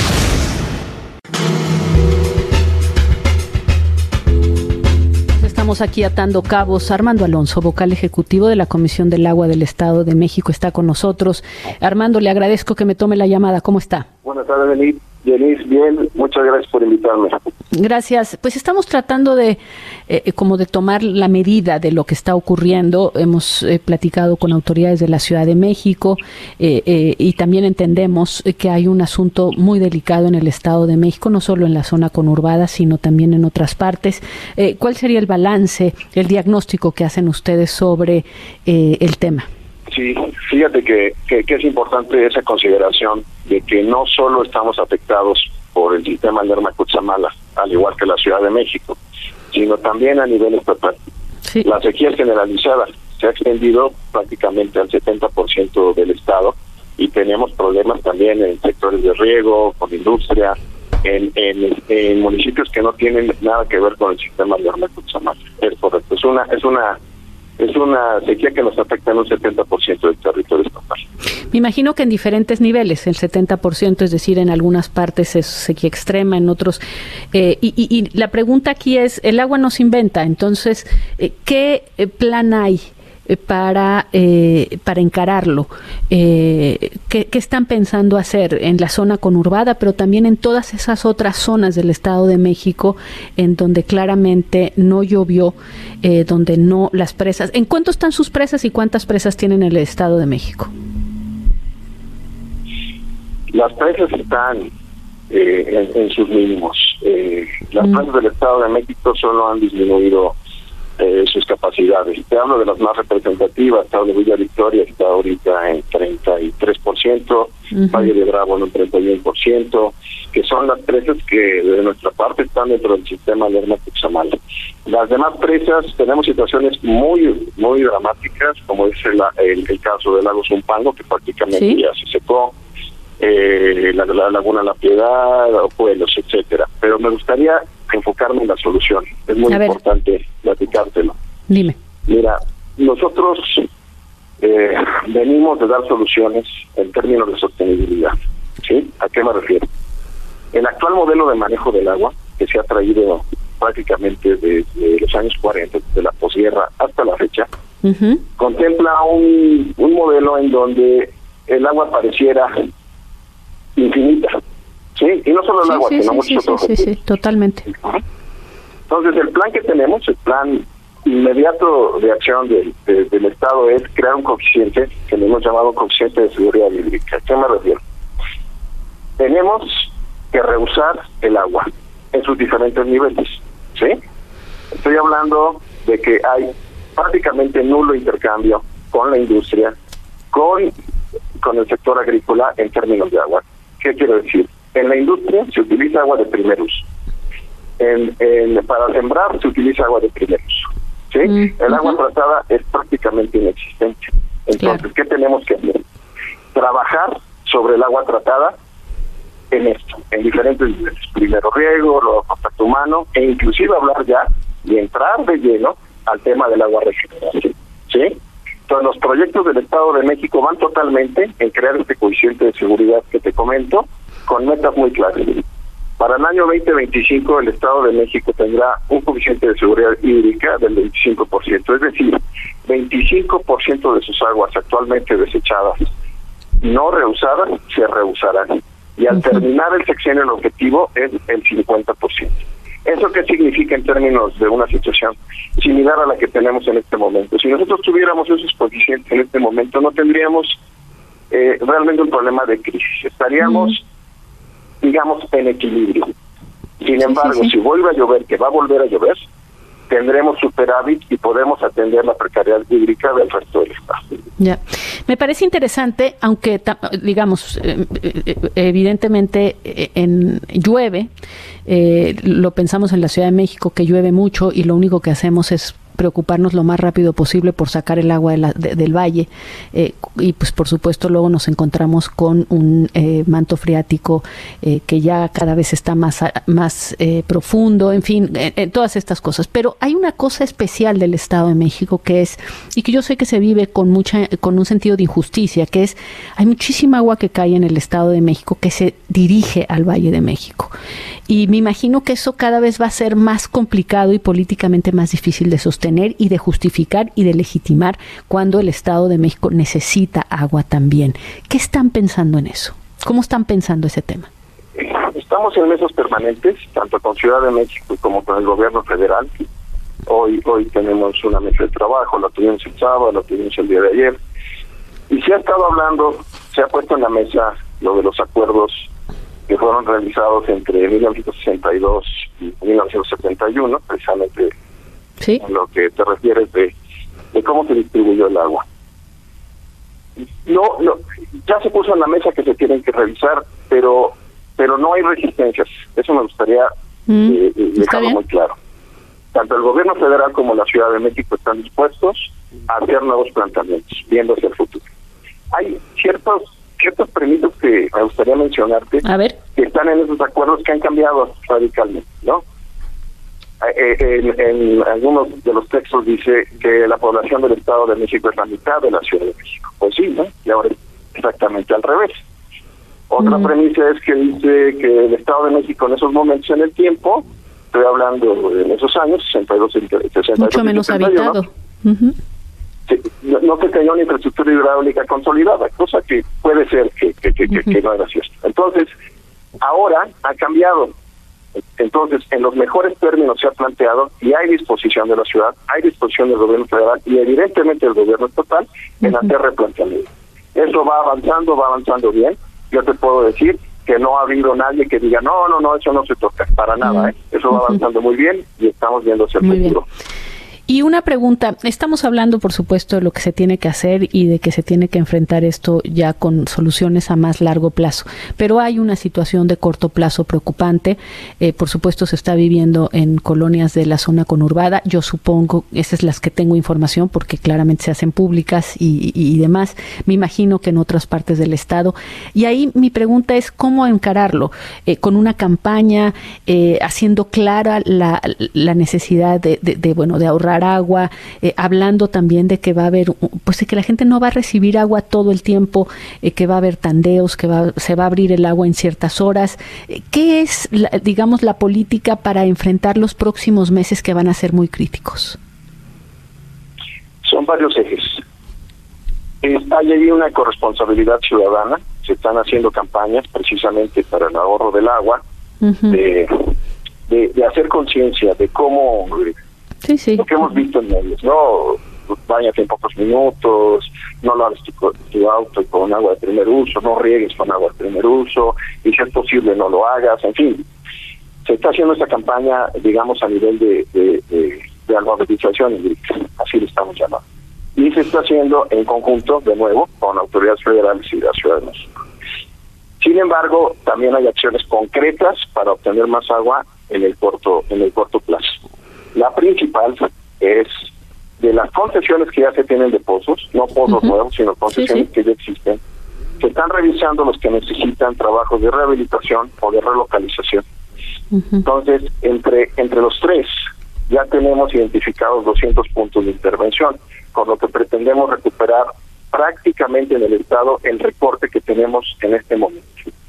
Estamos aquí atando cabos. Armando Alonso, vocal ejecutivo de la Comisión del Agua del Estado de México, está con nosotros. Armando, le agradezco que me tome la llamada. ¿Cómo está? Buenas tardes, Denise. Denise, bien, muchas gracias por invitarme. Gracias. Pues estamos tratando de eh, como de tomar la medida de lo que está ocurriendo. Hemos eh, platicado con autoridades de la Ciudad de México eh, eh, y también entendemos que hay un asunto muy delicado en el Estado de México, no solo en la zona conurbada, sino también en otras partes. Eh, ¿Cuál sería el balance, el diagnóstico que hacen ustedes sobre eh, el tema? Sí, fíjate que, que, que es importante esa consideración de que no solo estamos afectados por el sistema Lerma-Cutzamala, al igual que la Ciudad de México, sino también a nivel estatal. Sí. La sequía generalizada se ha extendido prácticamente al setenta por ciento del estado, y tenemos problemas también en sectores de riego, con industria, en, en, en municipios que no tienen nada que ver con el sistema Lerma-Cutzamala. Es correcto, es una... Es una Es una sequía que nos afecta en un setenta por ciento del territorio estatal. Me imagino que en diferentes niveles, el setenta por ciento, es decir, en algunas partes es sequía extrema, en otros... Eh, y, y, y la pregunta aquí es, el agua no se inventa, entonces, eh, ¿qué plan hay para eh, para encararlo? Eh, ¿qué, ¿Qué están pensando hacer en la zona conurbada, pero también en todas esas otras zonas del Estado de México en donde claramente no llovió, eh, donde no las presas? ¿En cuánto están sus presas y cuántas presas tienen el Estado de México? Las presas están eh, en, en sus mínimos. Eh, las mm. presas del Estado de México solo han disminuido Eh, sus capacidades. Te hablo de las más representativas. Estado de Villa Victoria está ahorita en treinta y tres por ciento, uh-huh. Valle de Bravo en un treinta y uno por ciento, que son las presas que de nuestra parte están dentro del sistema Lerma-Cutzamala. Las demás presas tenemos situaciones muy muy dramáticas, como es el, el, el caso del lago Zumpango, que prácticamente ¿Sí? ya se secó, eh, la, la laguna La Piedad, Pueblos, etcétera. Pero me gustaría enfocarme en la solución. Es muy importante platicártelo. Dime. Mira, nosotros eh, venimos de dar soluciones en términos de sostenibilidad. ¿Sí? ¿A qué me refiero? El actual modelo de manejo del agua que se ha traído prácticamente desde los años cuarenta, de la posguerra hasta la fecha, uh-huh. contempla un, un modelo en donde el agua pareciera infinita, ¿sí? Y no solo el sí, agua, sí, sino sí, muchos sí, otros. Sí, sí, totalmente. Entonces, el plan que tenemos, el plan inmediato de acción del, de, del Estado es crear un coeficiente que le hemos llamado coeficiente de seguridad hídrica. ¿A qué me refiero? Tenemos que rehusar el agua en sus diferentes niveles, ¿sí? Estoy hablando de que hay prácticamente nulo intercambio con la industria, con, con el sector agrícola en términos de agua. ¿Qué quiero decir? En la industria se utiliza agua de primer uso. En, en, para sembrar se utiliza agua de primer uso, ¿sí? Mm, el agua uh-huh. tratada es prácticamente inexistente. Entonces, claro. ¿qué tenemos que hacer? Trabajar sobre el agua tratada en esto, en diferentes niveles. Primero riego, luego contacto humano, e inclusive hablar ya y entrar de lleno al tema del agua regenerada, ¿sí? Entonces, los proyectos del Estado de México van totalmente en crear este coeficiente de seguridad que te comento, con metas muy claras. Para el año veinte veinticinco, el Estado de México tendrá un coeficiente de seguridad hídrica del veinticinco por ciento, es decir, veinticinco por ciento de sus aguas actualmente desechadas, no reusadas, se reusarán. Y al terminar el sexenio, el objetivo es el cincuenta por ciento. ¿Eso qué significa en términos de una situación similar a la que tenemos en este momento? Si nosotros tuviéramos esos coeficientes en este momento, no tendríamos eh, realmente un problema de crisis. Estaríamos, mm. digamos, en equilibrio. Sin embargo, sí, sí, sí. si vuelve a llover, que va a volver a llover, tendremos superávit y podemos atender la precariedad hídrica del resto del Estado. Ya, me parece interesante, aunque digamos, eh, evidentemente eh, en llueve, eh, lo pensamos en la Ciudad de México que llueve mucho y lo único que hacemos es preocuparnos lo más rápido posible por sacar el agua de la, de, del valle eh, y pues por supuesto luego nos encontramos con un eh, manto freático eh, que ya cada vez está más, más eh, profundo, en fin, eh, eh, todas estas cosas. Pero hay una cosa especial del Estado de México que es, y que yo sé que se vive con mucha, con un sentido de injusticia, que es, hay muchísima agua que cae en el Estado de México que se dirige al Valle de México. Y me imagino que eso cada vez va a ser más complicado y políticamente más difícil de sostener y de justificar y de legitimar cuando el Estado de México necesita agua también. ¿Qué están pensando en eso? ¿Cómo están pensando ese tema? Estamos en mesas permanentes, tanto con Ciudad de México como con el gobierno federal. Hoy hoy tenemos una mesa de trabajo, la tuvimos el sábado, la tuvimos el día de ayer. Y se ha estado hablando, se ha puesto en la mesa lo de los acuerdos que fueron realizados entre mil novecientos sesenta y dos y mil novecientos setenta y uno, precisamente ¿sí? en lo que te refieres de, de cómo se distribuyó el agua. No, no, ya se puso en la mesa que se tienen que revisar, pero pero no hay resistencias. Eso me gustaría mm, eh, dejarlo muy claro. Tanto el gobierno federal como la Ciudad de México están dispuestos a hacer nuevos planteamientos, viendo hacia el futuro. Hay ciertos ciertos premisas que me gustaría mencionarte, a ver, que están en esos acuerdos que han cambiado radicalmente, ¿no? En, en algunos de los textos dice que la población del Estado de México es la mitad de la Ciudad de México. Pues sí, ¿no? Y ahora es exactamente al revés. Otra mm. premisa es que dice que el Estado de México en esos momentos en el tiempo, estoy hablando en esos años, sesenta y dos, sesenta y dos, mucho menos habitado. Uh-huh. No, no se tenía una infraestructura hidráulica consolidada, cosa que puede ser que, que, que, uh-huh. que, que no era cierto. Entonces, ahora ha cambiado. Entonces, en los mejores términos se ha planteado y hay disposición de la ciudad, hay disposición del gobierno federal y evidentemente del gobierno estatal en uh-huh. hacer replanteamiento. Eso va avanzando, va avanzando bien. Yo te puedo decir que no ha habido nadie que diga, no, no, no, eso no se toca, para nada. Uh-huh. ¿eh? Eso va avanzando uh-huh. muy bien y estamos viendo hacia el muy futuro. Bien. Y una pregunta, estamos hablando por supuesto de lo que se tiene que hacer y de que se tiene que enfrentar esto ya con soluciones a más largo plazo, pero hay una situación de corto plazo preocupante, eh, por supuesto se está viviendo en colonias de la zona conurbada, yo supongo, esas es las que tengo información porque claramente se hacen públicas y, y, y demás, me imagino que en otras partes del estado, y ahí mi pregunta es cómo encararlo, eh, con una campaña, eh, haciendo clara la, la necesidad de, de, de, bueno, de ahorrar ahorrar agua, eh, hablando también de que va a haber, pues de que la gente no va a recibir agua todo el tiempo, eh, que va a haber tandeos, que va, se va a abrir el agua en ciertas horas. Eh, ¿Qué es, la, digamos, la política para enfrentar los próximos meses que van a ser muy críticos? Son varios ejes. Hay ahí una corresponsabilidad ciudadana, se están haciendo campañas precisamente para el ahorro del agua, uh-huh. de, de, de hacer conciencia de cómo, sí, sí. lo que hemos visto en medios, ¿no? Báñate en pocos minutos, no laves tu, tu auto con agua de primer uso, no riegues con agua de primer uso, y si es posible no lo hagas, en fin. Se está haciendo esta campaña, digamos, a nivel de, de, de, de alfabetización hídrica, así le estamos llamando. Y se está haciendo en conjunto, de nuevo, con autoridades federales y de la Ciudad de México. Sin embargo, también hay acciones concretas para obtener más agua en el corto, en el corto plazo. La principal es de las concesiones que ya se tienen de pozos, no pozos uh-huh. nuevos, sino concesiones sí, sí. que ya existen. Se están revisando los que necesitan trabajos de rehabilitación o de relocalización. Uh-huh. Entonces, entre entre los tres, ya tenemos identificados doscientos puntos de intervención, con lo que pretendemos recuperar prácticamente en el Estado el recorte que tenemos en este momento.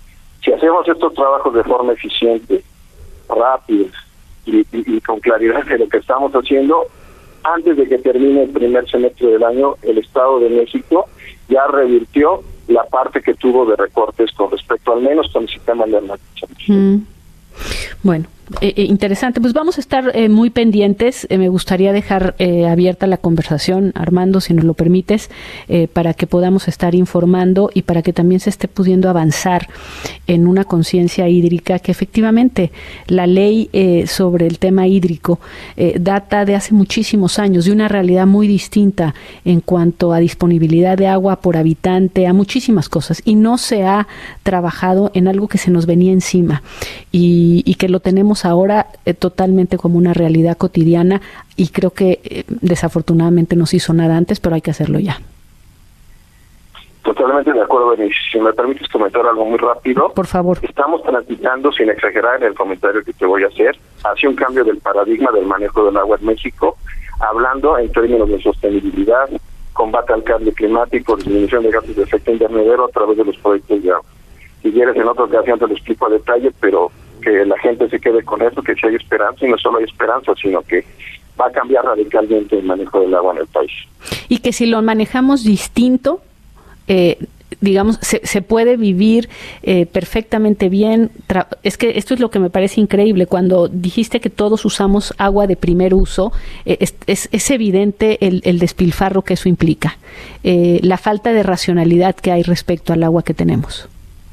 Si hacemos estos trabajos de forma eficiente, rápida y, y, y con claridad de lo que estamos haciendo, antes de que termine el primer semestre del año, el Estado de México ya revirtió la parte que tuvo de recortes con respecto al menos con el sistema de almacenamiento. Mm. Bueno, eh, interesante. Pues vamos a estar eh, muy pendientes. Eh, me gustaría dejar eh, abierta la conversación, Armando, si nos lo permites, eh, para que podamos estar informando y para que también se esté pudiendo avanzar en una conciencia hídrica, que efectivamente la ley eh, sobre el tema hídrico eh, data de hace muchísimos años, de una realidad muy distinta en cuanto a disponibilidad de agua por habitante, a muchísimas cosas, y no se ha trabajado en algo que se nos venía encima y, y que lo tenemos ahora eh, totalmente como una realidad cotidiana, y creo que eh, desafortunadamente no se hizo nada antes, pero hay que hacerlo ya. Totalmente de acuerdo, Denise. Si me permites comentar algo muy rápido. Por favor. Estamos transitando, sin exagerar en el comentario que te voy a hacer, hacia un cambio del paradigma del manejo del agua en México, hablando en términos de sostenibilidad, combate al cambio climático, disminución de gases de efecto invernadero a través de los proyectos de agua. Si quieres, en otra ocasión te lo explico a detalle, pero que la gente se quede con eso, que si hay esperanza, y no solo hay esperanza, sino que va a cambiar radicalmente el manejo del agua en el país. Y que si lo manejamos distinto, eh, digamos, se, se puede vivir eh, perfectamente bien. Tra- es que esto es lo que me parece increíble. Cuando dijiste que todos usamos agua de primer uso, eh, es, es, es evidente el, el despilfarro que eso implica, eh, la falta de racionalidad que hay respecto al agua que tenemos.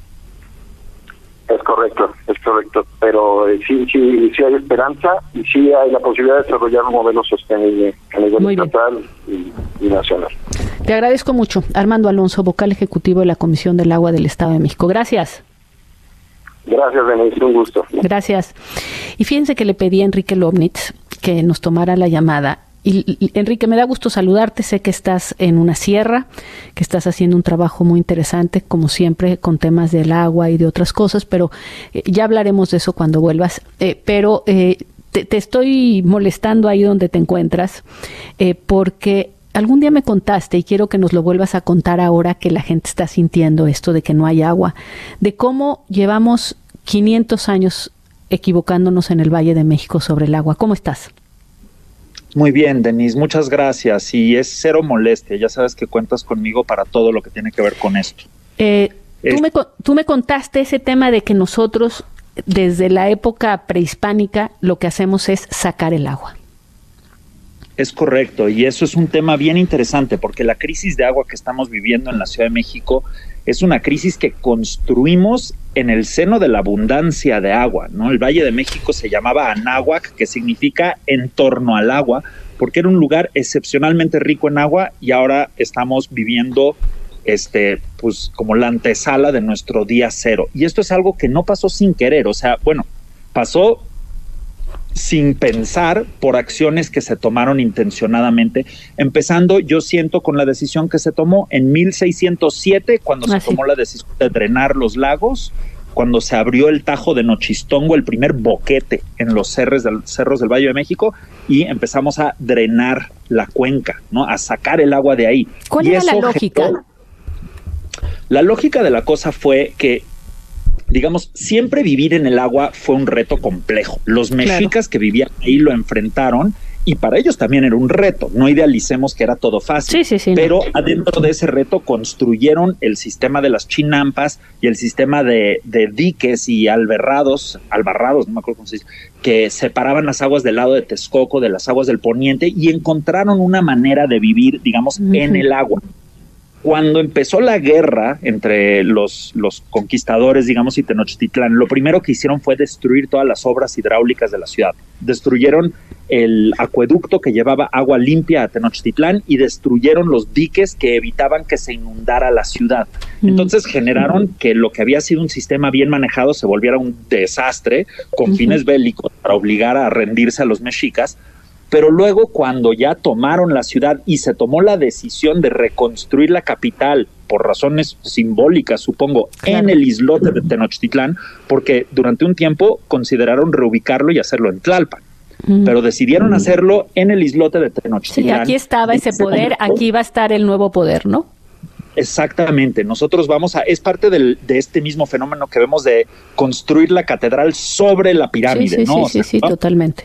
Es correcto, es correcto, pero eh, sí, sí, sí hay esperanza y sí hay la posibilidad de desarrollar un modelo sostenible a nivel estatal y, y nacional. Te agradezco mucho, Armando Alonso, vocal ejecutivo de la Comisión del Agua del Estado de México. Gracias. Gracias, Denise, un gusto. Gracias. Y fíjense que le pedí a Enrique Lobnitz que nos tomara la llamada. Y, y, Enrique, me da gusto saludarte. Sé que estás en una sierra, que estás haciendo un trabajo muy interesante, como siempre, con temas del agua y de otras cosas, pero eh, ya hablaremos de eso cuando vuelvas. Eh, pero eh, te, te estoy molestando ahí donde te encuentras, eh, porque algún día me contaste, y quiero que nos lo vuelvas a contar ahora que la gente está sintiendo esto de que no hay agua, de cómo llevamos quinientos años equivocándonos en el Valle de México sobre el agua. ¿Cómo estás? Muy bien, Denise, muchas gracias. Y es cero molestia, ya sabes que cuentas conmigo para todo lo que tiene que ver con esto. Eh, es... tú, me, tú me contaste ese tema de que nosotros, desde la época prehispánica, lo que hacemos es sacar el agua. Es correcto, y eso es un tema bien interesante, porque la crisis de agua que estamos viviendo en la Ciudad de México es una crisis que construimos en el seno de la abundancia de agua, ¿no? El Valle de México se llamaba Anáhuac, que significa en torno al agua, porque era un lugar excepcionalmente rico en agua, y ahora estamos viviendo este, pues, como la antesala de nuestro día cero. Y esto es algo que no pasó sin querer, o sea, bueno, pasó sin pensar, por acciones que se tomaron intencionadamente, empezando, yo siento, con la decisión que se tomó en mil seiscientos siete, cuando ah, se sí. tomó la decisión de drenar los lagos, cuando se abrió el Tajo de Nochistongo, el primer boquete en los cerros del, cerros del Valle de México, y empezamos a drenar la cuenca, ¿no? A sacar el agua de ahí. ¿Cuál y era la lógica? Generó, la lógica de la cosa fue que, digamos, siempre vivir en el agua fue un reto complejo. Los mexicas claro. que vivían ahí lo enfrentaron, y para ellos también era un reto. No idealicemos que era todo fácil. Sí, sí, sí, pero no. adentro de ese reto construyeron el sistema de las chinampas y el sistema de, de diques y albarrados, albarrados, no me acuerdo cómo se dice, que separaban las aguas del lado de Texcoco de las aguas del poniente, y encontraron una manera de vivir, digamos, uh-huh. en el agua. Cuando empezó la guerra entre los, los conquistadores, digamos, y Tenochtitlán, lo primero que hicieron fue destruir todas las obras hidráulicas de la ciudad. Destruyeron el acueducto que llevaba agua limpia a Tenochtitlán y destruyeron los diques que evitaban que se inundara la ciudad. Entonces generaron que lo que había sido un sistema bien manejado se volviera un desastre con uh-huh. fines bélicos para obligar a rendirse a los mexicas. Pero luego, cuando ya tomaron la ciudad y se tomó la decisión de reconstruir la capital por razones simbólicas, supongo, claro. en el islote de Tenochtitlán, porque durante un tiempo consideraron reubicarlo y hacerlo en Tlalpan, mm. pero decidieron mm. hacerlo en el islote de Tenochtitlán. Sí, aquí estaba ese poder, aquí va a estar el nuevo poder, ¿no? Exactamente, nosotros vamos a, es parte del, de este mismo fenómeno que vemos de construir la catedral sobre la pirámide, sí, sí, ¿no? Sí, sí, sí, totalmente.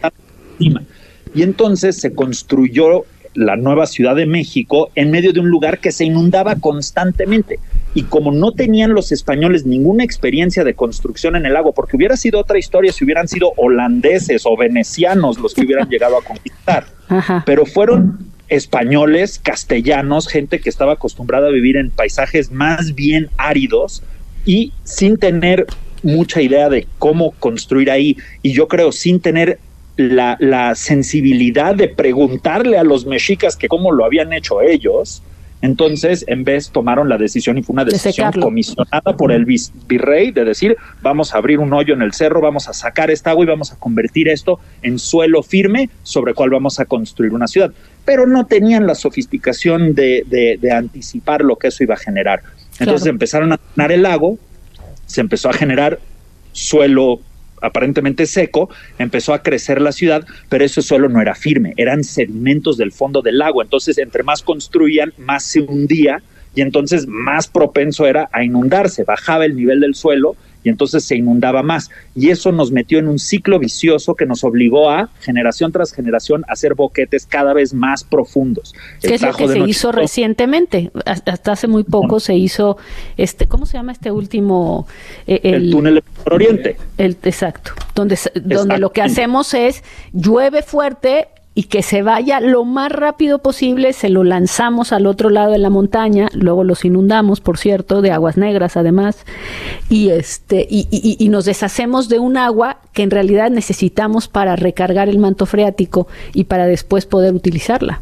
Y entonces se construyó la nueva Ciudad de México en medio de un lugar que se inundaba constantemente. Y como no tenían los españoles ninguna experiencia de construcción en el agua, porque hubiera sido otra historia si hubieran sido holandeses o venecianos los que hubieran llegado a conquistar. Ajá. Pero fueron españoles, castellanos, gente que estaba acostumbrada a vivir en paisajes más bien áridos y sin tener mucha idea de cómo construir ahí. Y yo creo sin tener La, la sensibilidad de preguntarle a los mexicas que cómo lo habían hecho ellos. Entonces, en vez tomaron la decisión, y fue una decisión de comisionada por el virrey, de decir, vamos a abrir un hoyo en el cerro, vamos a sacar esta agua y vamos a convertir esto en suelo firme sobre el cual vamos a construir una ciudad. Pero no tenían la sofisticación de, de, de anticipar lo que eso iba a generar. Entonces claro. empezaron a llenar el lago, se empezó a generar suelo aparentemente seco, empezó a crecer la ciudad, pero ese suelo no era firme, eran sedimentos del fondo del lago. Entonces, entre más construían, más se hundía, y entonces más propenso era a inundarse, bajaba el nivel del suelo y entonces se inundaba más. Y eso nos metió en un ciclo vicioso que nos obligó a, generación tras generación, a hacer boquetes cada vez más profundos. ¿Qué es lo que se hizo recientemente? Hasta hace muy poco se hizo, este, ¿cómo se llama este último? Eh, el, el túnel del Oriente. El, exacto, donde, donde lo que hacemos es, llueve fuerte y que se vaya lo más rápido posible, se lo lanzamos al otro lado de la montaña, luego los inundamos, por cierto, de aguas negras además, y este y, y, y nos deshacemos de un agua que en realidad necesitamos para recargar el manto freático y para después poder utilizarla.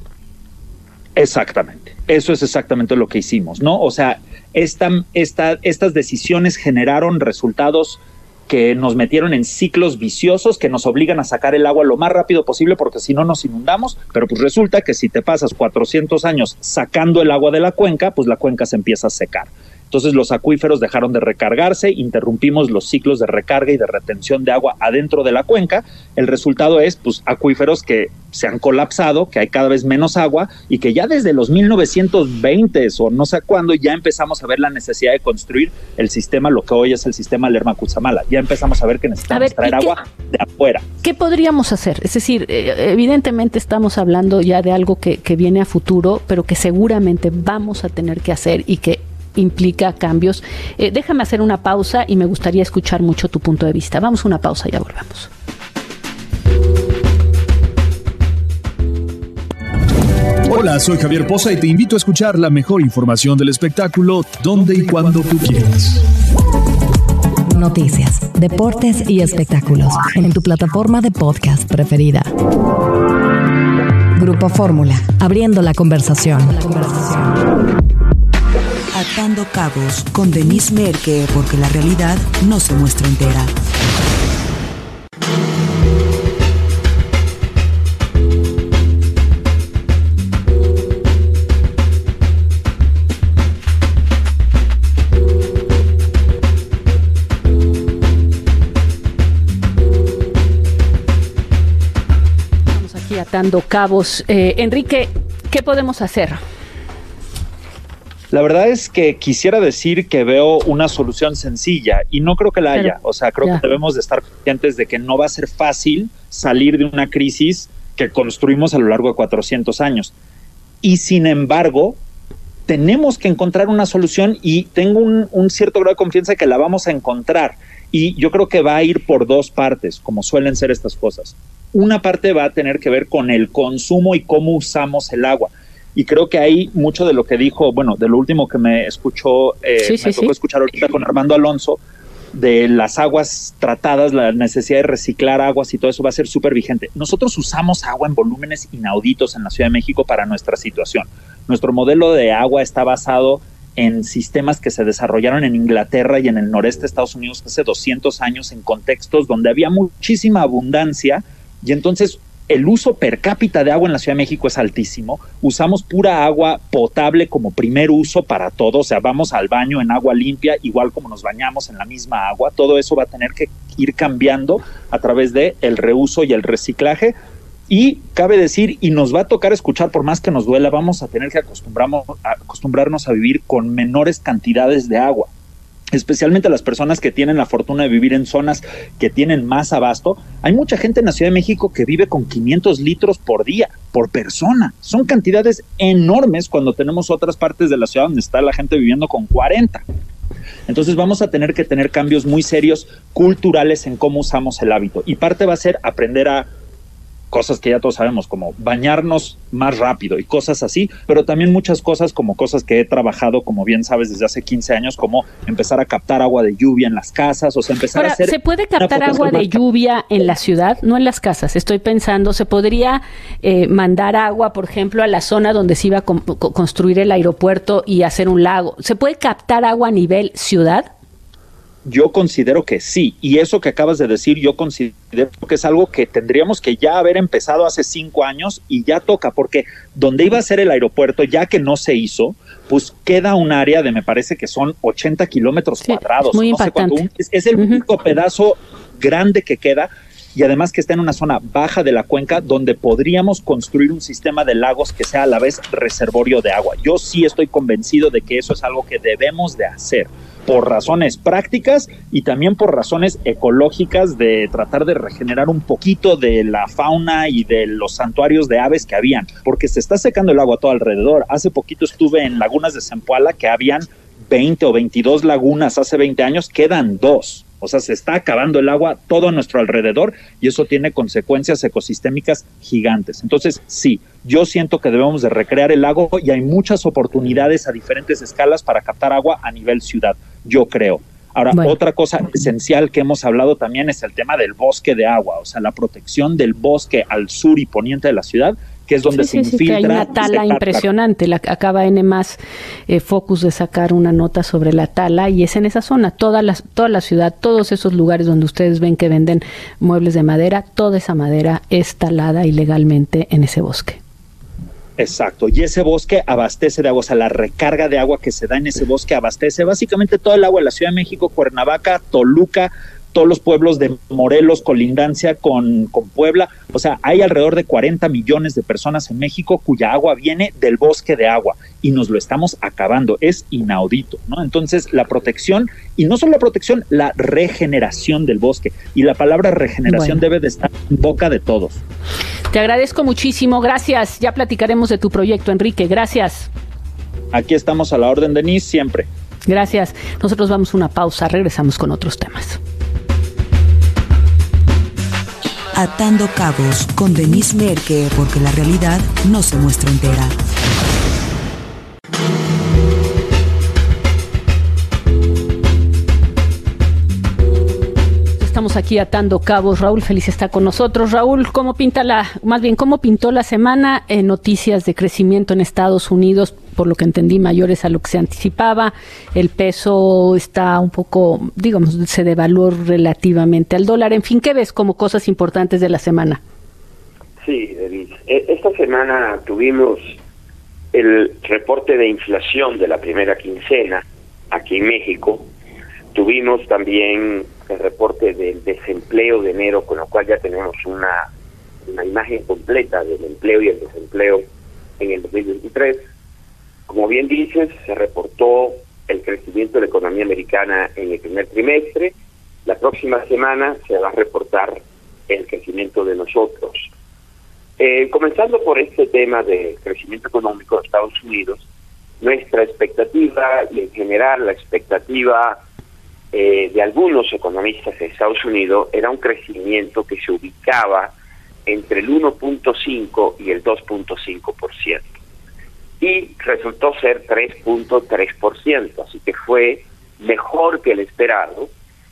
Exactamente, eso es exactamente lo que hicimos, ¿no? O sea, esta, esta, estas decisiones generaron resultados que nos metieron en ciclos viciosos que nos obligan a sacar el agua lo más rápido posible porque si no nos inundamos, pero pues resulta que si te pasas cuatrocientos años sacando el agua de la cuenca, pues la cuenca se empieza a secar. Entonces los acuíferos dejaron de recargarse, interrumpimos los ciclos de recarga y de retención de agua adentro de la cuenca. El resultado es pues acuíferos que se han colapsado, que hay cada vez menos agua y que ya desde los mil novecientos veinte o no sé cuándo ya empezamos a ver la necesidad de construir el sistema, lo que hoy es el sistema Lerma-Cutzamala. Ya empezamos a ver que necesitamos ver, traer agua de afuera. ¿Qué podríamos hacer? Es decir, evidentemente estamos hablando ya de algo que, que viene a futuro, pero que seguramente vamos a tener que hacer y que implica cambios. Eh, déjame hacer una pausa y me gustaría escuchar mucho tu punto de vista. Vamos a una pausa y ya volvemos. Hola, soy Javier Poza y te invito a escuchar la mejor información del espectáculo donde y cuando tú quieras. Noticias, deportes y espectáculos en tu plataforma de podcast preferida. Grupo Fórmula, abriendo la conversación. La conversación. Atando cabos con Denise Merker, porque la realidad no se muestra entera. Atando Cabos. Eh, Enrique, ¿qué podemos hacer? La verdad es que quisiera decir que veo una solución sencilla y no creo que la haya. O sea, creo ya. que debemos de estar conscientes de que no va a ser fácil salir de una crisis que construimos a lo largo de cuatrocientos años. Y sin embargo, tenemos que encontrar una solución y tengo un, un cierto grado de confianza de que la vamos a encontrar. Y yo creo que va a ir por dos partes, como suelen ser estas cosas. Una parte va a tener que ver con el consumo y cómo usamos el agua. Y creo que ahí mucho de lo que dijo, bueno, de lo último que me escuchó, eh, sí, sí, me tocó sí. escuchar ahorita con Armando Alonso, de las aguas tratadas, la necesidad de reciclar aguas y todo eso va a ser súper vigente. Nosotros usamos agua en volúmenes inauditos en la Ciudad de México para nuestra situación. Nuestro modelo de agua está basado en sistemas que se desarrollaron en Inglaterra y en el noreste de Estados Unidos hace doscientos años en contextos donde había muchísima abundancia y entonces el uso per cápita de agua en la Ciudad de México es altísimo. Usamos pura agua potable como primer uso para todo. O sea, vamos al baño en agua limpia, igual como nos bañamos en la misma agua. Todo eso va a tener que ir cambiando a través de el reuso y el reciclaje. Y cabe decir, y nos va a tocar escuchar, por más que nos duela, vamos a tener que acostumbrarnos a, acostumbrarnos a vivir con menores cantidades de agua. Especialmente las personas que tienen la fortuna de vivir en zonas que tienen más abasto. Hay mucha gente en la Ciudad de México que vive con quinientos litros por día, por persona. Son cantidades enormes cuando tenemos otras partes de la ciudad donde está la gente viviendo con cuarenta. Entonces vamos a tener que tener cambios muy serios culturales en cómo usamos el hábito. Y parte va a ser aprender a cosas que ya todos sabemos, como bañarnos más rápido y cosas así, pero también muchas cosas como cosas que he trabajado, como bien sabes, desde hace quince años, como empezar a captar agua de lluvia en las casas, o sea, empezar Ahora, a hacer... ¿se puede captar agua de lluvia en la ciudad? No en las casas. Estoy pensando, ¿se podría eh, mandar agua, por ejemplo, a la zona donde se iba a con- construir el aeropuerto y hacer un lago? ¿Se puede captar agua a nivel ciudad? Yo considero que sí, y eso que acabas de decir, yo considero que es algo que tendríamos que ya haber empezado hace cinco años y ya toca, porque donde iba a ser el aeropuerto, ya que no se hizo, pues queda un área de, me parece que son ochenta kilómetros sí, cuadrados. Es muy no impactante. Sé cuánto, es, es el uh-huh. único pedazo grande que queda, y además que está en una zona baja de la cuenca donde podríamos construir un sistema de lagos que sea a la vez reservorio de agua. Yo sí estoy convencido de que eso es algo que debemos de hacer, por razones prácticas y también por razones ecológicas de tratar de regenerar un poquito de la fauna y de los santuarios de aves que habían, porque se está secando el agua todo alrededor. Hace poquito estuve en lagunas de Zempoala que habían veinte o veintidós lagunas hace veinte años, quedan dos. O sea, se está acabando el agua todo a nuestro alrededor y eso tiene consecuencias ecosistémicas gigantes. Entonces, sí, yo siento que debemos de recrear el lago y hay muchas oportunidades a diferentes escalas para captar agua a nivel ciudad, yo creo. Ahora, bueno. otra cosa esencial que hemos hablado también es el tema del bosque de agua, o sea, la protección del bosque al sur y poniente de la ciudad, que es donde sí, se sí, infiltra. Sí, que hay una tala impresionante. La, acaba N más eh, Focus de sacar una nota sobre la tala y es en esa zona, toda la, toda la ciudad, todos esos lugares donde ustedes ven que venden muebles de madera, toda esa madera es talada ilegalmente en ese bosque. Exacto, y ese bosque abastece de agua, o sea, la recarga de agua que se da en ese bosque abastece básicamente todo el agua de la Ciudad de México, Cuernavaca, Toluca, todos los pueblos de Morelos, colindancia con, con Puebla. O sea, hay alrededor de cuarenta millones de personas en México cuya agua viene del bosque de agua y nos lo estamos acabando. Es inaudito, ¿no? Entonces, la protección, y no solo la protección, la regeneración del bosque. Y la palabra regeneración bueno. debe de estar en boca de todos. Te agradezco muchísimo. Gracias. Ya platicaremos de tu proyecto, Enrique. Gracias. Aquí estamos a la orden, Denise, siempre. Gracias. Nosotros vamos a una pausa. Regresamos con otros temas. Atando Cabos con Denise Merker, porque la realidad no se muestra entera. Estamos aquí atando cabos. Raúl Feliz está con nosotros. Raúl, ¿cómo pinta la, más bien, cómo pintó la semana? Eh, noticias de crecimiento en Estados Unidos, por lo que entendí, mayores a lo que se anticipaba. El peso está un poco, digamos, se devaluó relativamente al dólar. En fin, ¿qué ves como cosas importantes de la semana? Sí, Denise. Esta semana tuvimos el reporte de inflación de la primera quincena aquí en México. Tuvimos también el reporte del desempleo de enero, con lo cual ya tenemos una una imagen completa del empleo y el desempleo en el dos mil veintitrés. Como bien dices, se reportó el crecimiento de la economía americana en el primer trimestre. La próxima semana se va a reportar el crecimiento de nosotros. Eh, comenzando por este tema de crecimiento económico de Estados Unidos, nuestra expectativa y en general la expectativa eh, de algunos economistas de Estados Unidos era un crecimiento que se ubicaba entre el uno punto cinco y el dos punto cinco por ciento. Y resultó ser tres punto tres por ciento, así que fue mejor que el esperado,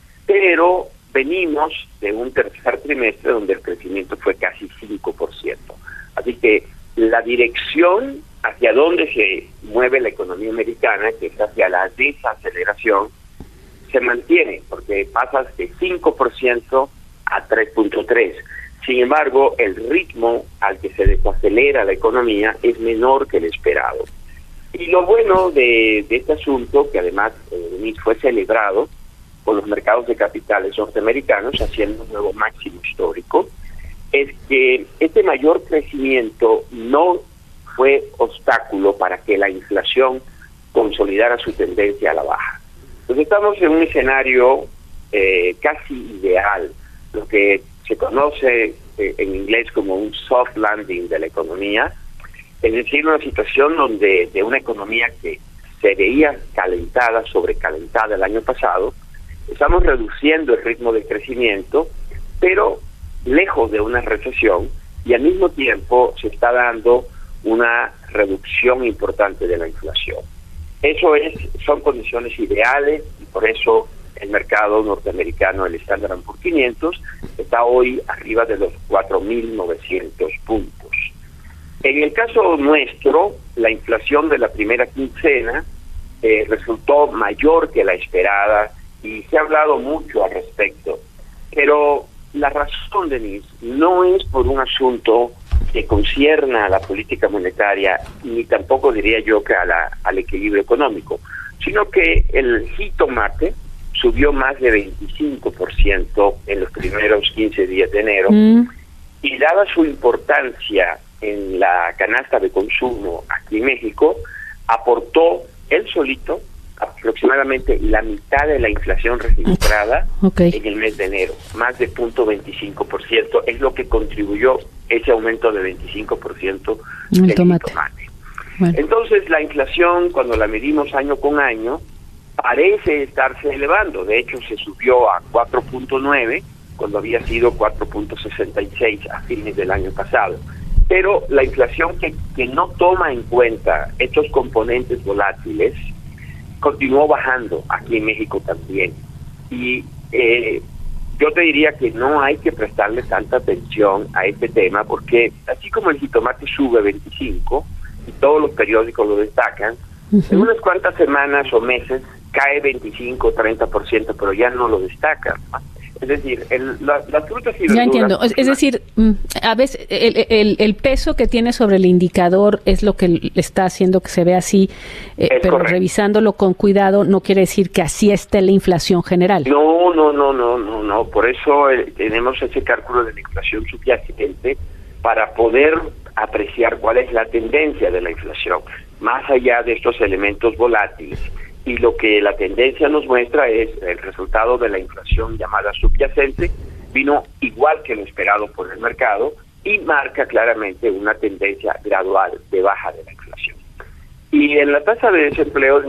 pero venimos de un tercer trimestre donde el crecimiento fue casi cinco por ciento. Así que la dirección hacia donde se mueve la economía americana, que es hacia la desaceleración, se mantiene, porque pasas de cinco por ciento a tres punto tres por ciento. Sin embargo, el ritmo al que se desacelera la economía es menor que el esperado. Y lo bueno de, de este asunto, que además eh, fue celebrado por los mercados de capitales norteamericanos, haciendo un nuevo máximo histórico, es que este mayor crecimiento no fue obstáculo para que la inflación consolidara su tendencia a la baja. Entonces estamos en un escenario eh, casi ideal, lo que se conoce eh, en inglés como un soft landing de la economía, es decir, una situación donde de una economía que se veía calentada, sobrecalentada el año pasado, estamos reduciendo el ritmo de crecimiento, pero lejos de una recesión, y al mismo tiempo se está dando una reducción importante de la inflación. Eso es, son condiciones ideales, y por eso el mercado norteamericano, el Standard and Poor's quinientos, está hoy arriba de los cuatro mil novecientos puntos. En el caso nuestro, la inflación de la primera quincena eh, resultó mayor que la esperada, y se ha hablado mucho al respecto. Pero la razón, Denise, no es por un asunto que concierna a la política monetaria, ni tampoco diría yo que a la, al equilibrio económico, sino que el jitomate subió más de veinticinco por ciento en los primeros quince días de enero, mm. y dada su importancia en la canasta de consumo aquí en México, aportó él solito aproximadamente la mitad de la inflación registrada okay. en el mes de enero, más de cero punto veinticinco por ciento, es lo que contribuyó ese aumento de veinticinco por ciento del tomate. tomate. Bueno. Entonces la inflación, cuando la medimos año con año, parece estarse elevando. De hecho, se subió a cuatro punto nueve cuando había sido cuatro punto sesenta y seis a fines del año pasado. Pero la inflación que, que no toma en cuenta estos componentes volátiles continuó bajando aquí en México también. Y eh, yo te diría que no hay que prestarle tanta atención a este tema, porque así como el jitomate sube veinticinco, y todos los periódicos lo destacan, uh-huh. en unas cuantas semanas o meses cae veinticinco, treinta por ciento, pero ya no lo destacan. Es decir, el, la, las frutas y verduras... Ya entiendo. Es, es decir, a veces el, el, el peso que tiene sobre el indicador es lo que está haciendo que se vea así, eh, pero correcto. Revisándolo con cuidado no quiere decir que así esté la inflación general. No, no, no, no, no, no. Por eso eh, tenemos ese cálculo de la inflación subyacente para poder apreciar cuál es la tendencia de la inflación, más allá de estos elementos volátiles. Y lo que la tendencia nos muestra es el resultado de la inflación llamada subyacente, vino igual que lo esperado por el mercado y marca claramente una tendencia gradual de baja de la inflación. Y en la tasa de desempleo,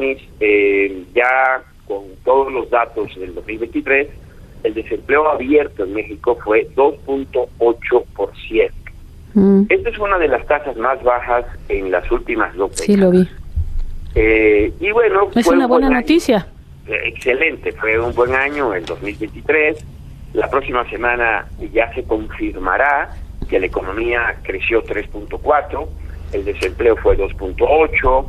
eh, ya con todos los datos del dos mil veintitrés, el desempleo abierto en México fue dos punto ocho por ciento. Mm. Esta es una de las tasas más bajas en las últimas dos décadas. Sí, lo vi. Eh, y bueno, es fue una un buena buen noticia. Año. Excelente, fue un buen año el dos mil veintitrés. La próxima semana ya se confirmará que la economía creció tres punto cuatro, el desempleo fue dos punto ocho,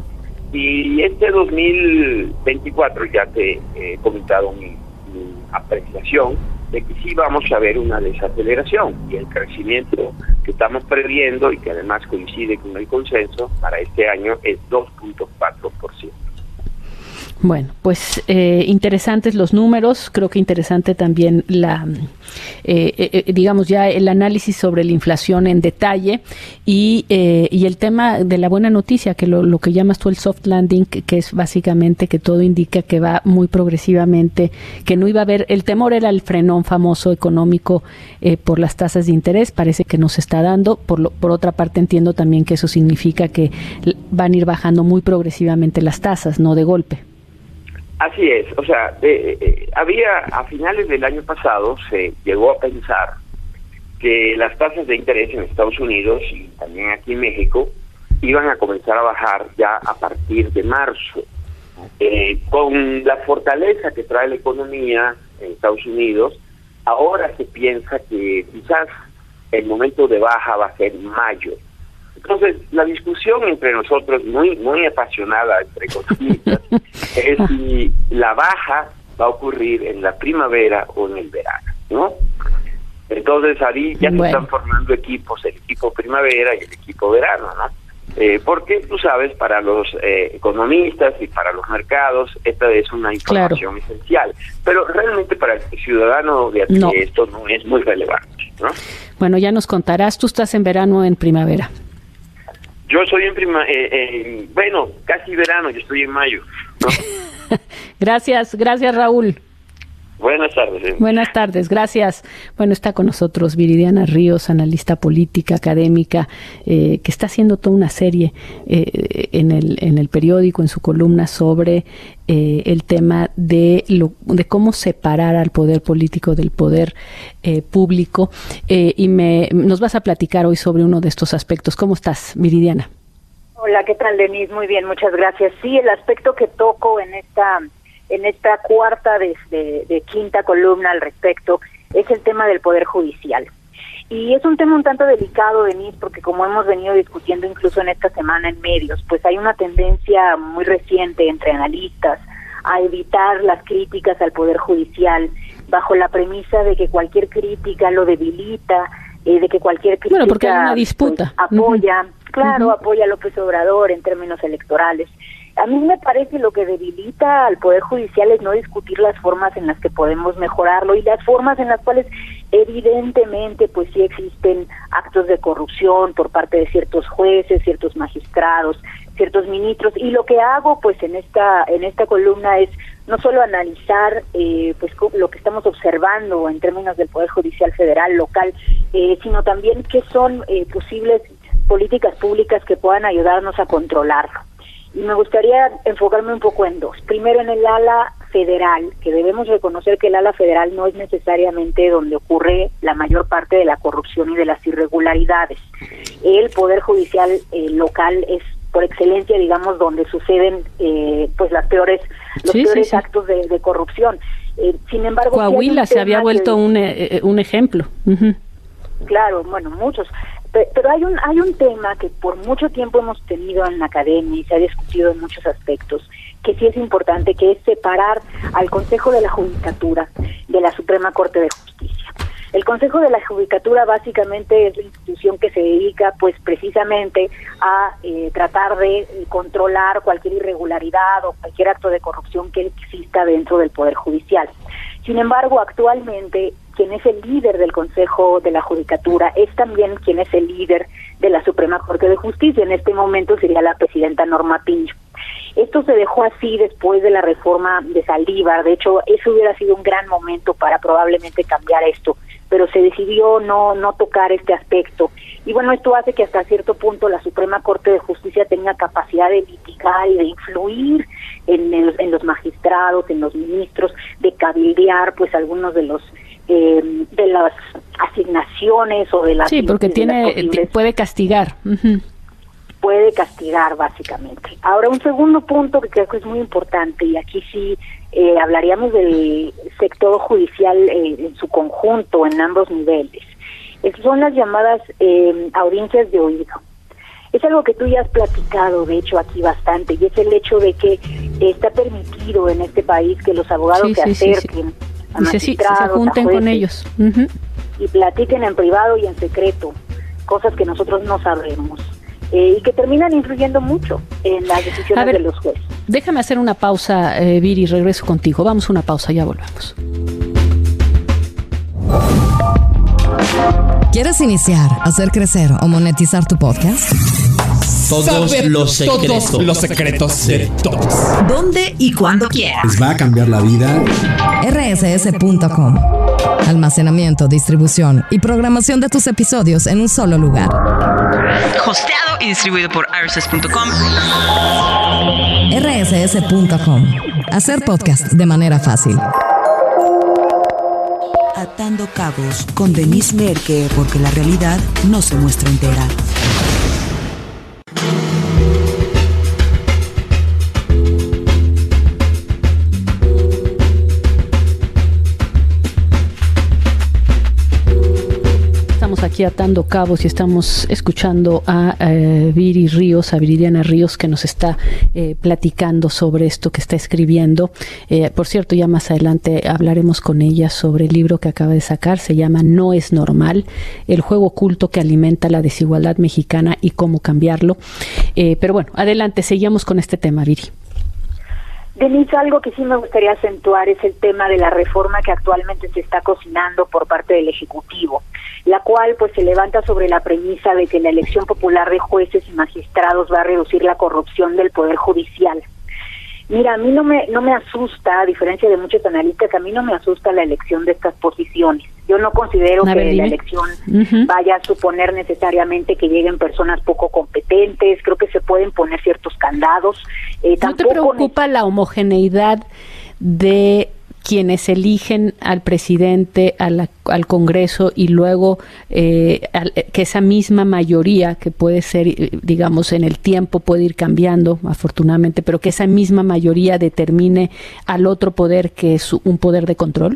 y este dos mil veinticuatro ya te he comentado mi, mi apreciación de que sí vamos a ver una desaceleración, y el crecimiento que estamos previendo y que además coincide con el consenso para este año es dos punto cuatro por ciento. Bueno, pues eh, interesantes los números, creo que interesante también la, eh, eh, digamos ya el análisis sobre la inflación en detalle y, eh, y el tema de la buena noticia, que lo, lo que llamas tú el soft landing, que, que es básicamente que todo indica que va muy progresivamente, que no iba a haber, el temor era el frenón famoso económico eh, por las tasas de interés, parece que no se está dando, por, lo, por otra parte entiendo también que eso significa que van a ir bajando muy progresivamente las tasas, no de golpe. Así es, o sea, eh, eh, había a finales del año pasado se llegó a pensar que las tasas de interés en Estados Unidos y también aquí en México iban a comenzar a bajar ya a partir de marzo. Eh, con la fortaleza que trae la economía en Estados Unidos, ahora se piensa que quizás el momento de baja va a ser mayo. Entonces, la discusión entre nosotros, muy muy apasionada entre economistas, es si la baja va a ocurrir en la primavera o en el verano, ¿no? Entonces, ahí ya bueno. se están formando equipos, el equipo primavera y el equipo verano, ¿no? Eh, porque, tú sabes, para los eh, economistas y para los mercados, esta es una información claro. esencial. Pero realmente para el ciudadano de aquí no. esto no es muy relevante, ¿no? Bueno, ya nos contarás, tú estás en verano o en primavera. Yo estoy en prima, eh, eh, bueno, casi verano, yo estoy en mayo, ¿no? Gracias, gracias Raúl. Buenas tardes. Eh. Buenas tardes, gracias. Bueno, está con nosotros Viridiana Ríos, analista política, académica, eh, que está haciendo toda una serie eh, en el en el periódico, en su columna sobre eh, el tema de lo, de cómo separar al poder político del poder eh, público. Eh, y me nos vas a platicar hoy sobre uno de estos aspectos. ¿Cómo estás, Viridiana? Hola, ¿qué tal, Denise? Muy bien, muchas gracias. Sí, el aspecto que toco en esta en esta cuarta de, de, de quinta columna al respecto es el tema del Poder Judicial. Y es un tema un tanto delicado, Denise, porque como hemos venido discutiendo incluso en esta semana en medios, pues hay una tendencia muy reciente entre analistas a evitar las críticas al Poder Judicial bajo la premisa de que cualquier crítica lo debilita, eh, de que cualquier crítica bueno, porque hay una disputa. Pues, apoya, uh-huh. claro, uh-huh. apoya a López Obrador en términos electorales. A mí me parece lo que debilita al Poder Judicial es no discutir las formas en las que podemos mejorarlo y las formas en las cuales evidentemente pues sí existen actos de corrupción por parte de ciertos jueces, ciertos magistrados, ciertos ministros, y lo que hago pues en esta en esta columna es no solo analizar eh, pues lo que estamos observando en términos del Poder Judicial federal, local, eh, sino también qué son eh, posibles políticas públicas que puedan ayudarnos a controlarlo. Y me gustaría enfocarme un poco en dos. Primero, en el ala federal, que debemos reconocer que el ala federal no es necesariamente donde ocurre la mayor parte de la corrupción y de las irregularidades. El Poder Judicial eh, local es por excelencia, digamos, donde suceden eh, pues las peores los sí, peores sí, sí. actos de, de corrupción. Eh, sin embargo, Coahuila se había vuelto que, un, eh, un ejemplo. Uh-huh. Claro, bueno, muchos. Pero hay un hay un tema que por mucho tiempo hemos tenido en la academia y se ha discutido en muchos aspectos, que sí es importante, que es separar al Consejo de la Judicatura de la Suprema Corte de Justicia. El Consejo de la Judicatura básicamente es la institución que se dedica pues precisamente a eh, tratar de eh, controlar cualquier irregularidad o cualquier acto de corrupción que exista dentro del Poder Judicial. Sin embargo, actualmente quien es el líder del Consejo de la Judicatura es también quien es el líder de la Suprema Corte de Justicia. En este momento sería la presidenta Norma Piña. Esto se dejó así después de la reforma de Saldívar. De hecho, eso hubiera sido un gran momento para probablemente cambiar esto, pero se decidió no no tocar este aspecto. Y bueno, esto hace que hasta cierto punto la Suprema Corte de Justicia tenga capacidad de litigar y de influir en, el, en los magistrados, en los ministros, de cabildear pues algunos de los eh, de las asignaciones o de las... Sí, porque tiene puede castigar. Uh-huh. Puede castigar básicamente. Ahora, un segundo punto que creo que es muy importante, y aquí sí eh, hablaríamos del sector judicial eh, en su conjunto, en ambos niveles. Esas son las llamadas eh, audiencias de oído. Es algo que tú ya has platicado, de hecho, aquí bastante, y es el hecho de que está permitido en este país que los abogados sí, se sí, acerquen sí, sí. a magistrados, se, se junten a jueces, con ellos. Uh-huh. Y platiquen en privado y en secreto, cosas que nosotros no sabemos. Eh, y que terminan influyendo mucho en las decisiones ver, de los jueces. Déjame hacer una pausa, eh, Viri, regreso contigo. Vamos a una pausa, ya volvemos. ¿Quieres iniciar, hacer crecer o monetizar tu podcast? Todos Saber los secretos. Todos los secretos Sí. de todos. ¿Dónde y cuándo quieras? Les va a cambiar la vida. R S S punto com. Almacenamiento, distribución y programación de tus episodios en un solo lugar. Hosteado y distribuido por R S S punto com. R S S punto com. Hacer podcast de manera fácil. Atando cabos con Denise Merker, porque la realidad no se muestra entera. Estamos aquí atando cabos y estamos escuchando a eh, Viri Ríos, a Viridiana Ríos, que nos está eh, platicando sobre esto que está escribiendo. Eh, por cierto, ya más adelante hablaremos con ella sobre el libro que acaba de sacar. Se llama No es normal, el juego oculto que alimenta la desigualdad mexicana y cómo cambiarlo. Eh, pero bueno, adelante, seguimos con este tema, Viri. Denise, algo que sí me gustaría acentuar es el tema de la reforma que actualmente se está cocinando por parte del Ejecutivo, la cual pues se levanta sobre la premisa de que la elección popular de jueces y magistrados va a reducir la corrupción del Poder Judicial. Mira, a mí no me no me asusta, a diferencia de muchos analistas, a mí no me asusta la elección de estas posiciones. Yo no considero A que ver, la dime. elección Ujú. vaya a suponer necesariamente que lleguen personas poco competentes. Creo que se pueden poner ciertos candados. Eh, ¿No te tampoco preocupa la homogeneidad de quienes eligen al presidente, a la- al Congreso y luego eh, al- que esa misma mayoría, que puede ser, eh, digamos, en el tiempo puede ir cambiando, afortunadamente, pero que esa misma mayoría determine al otro poder que es un poder de control?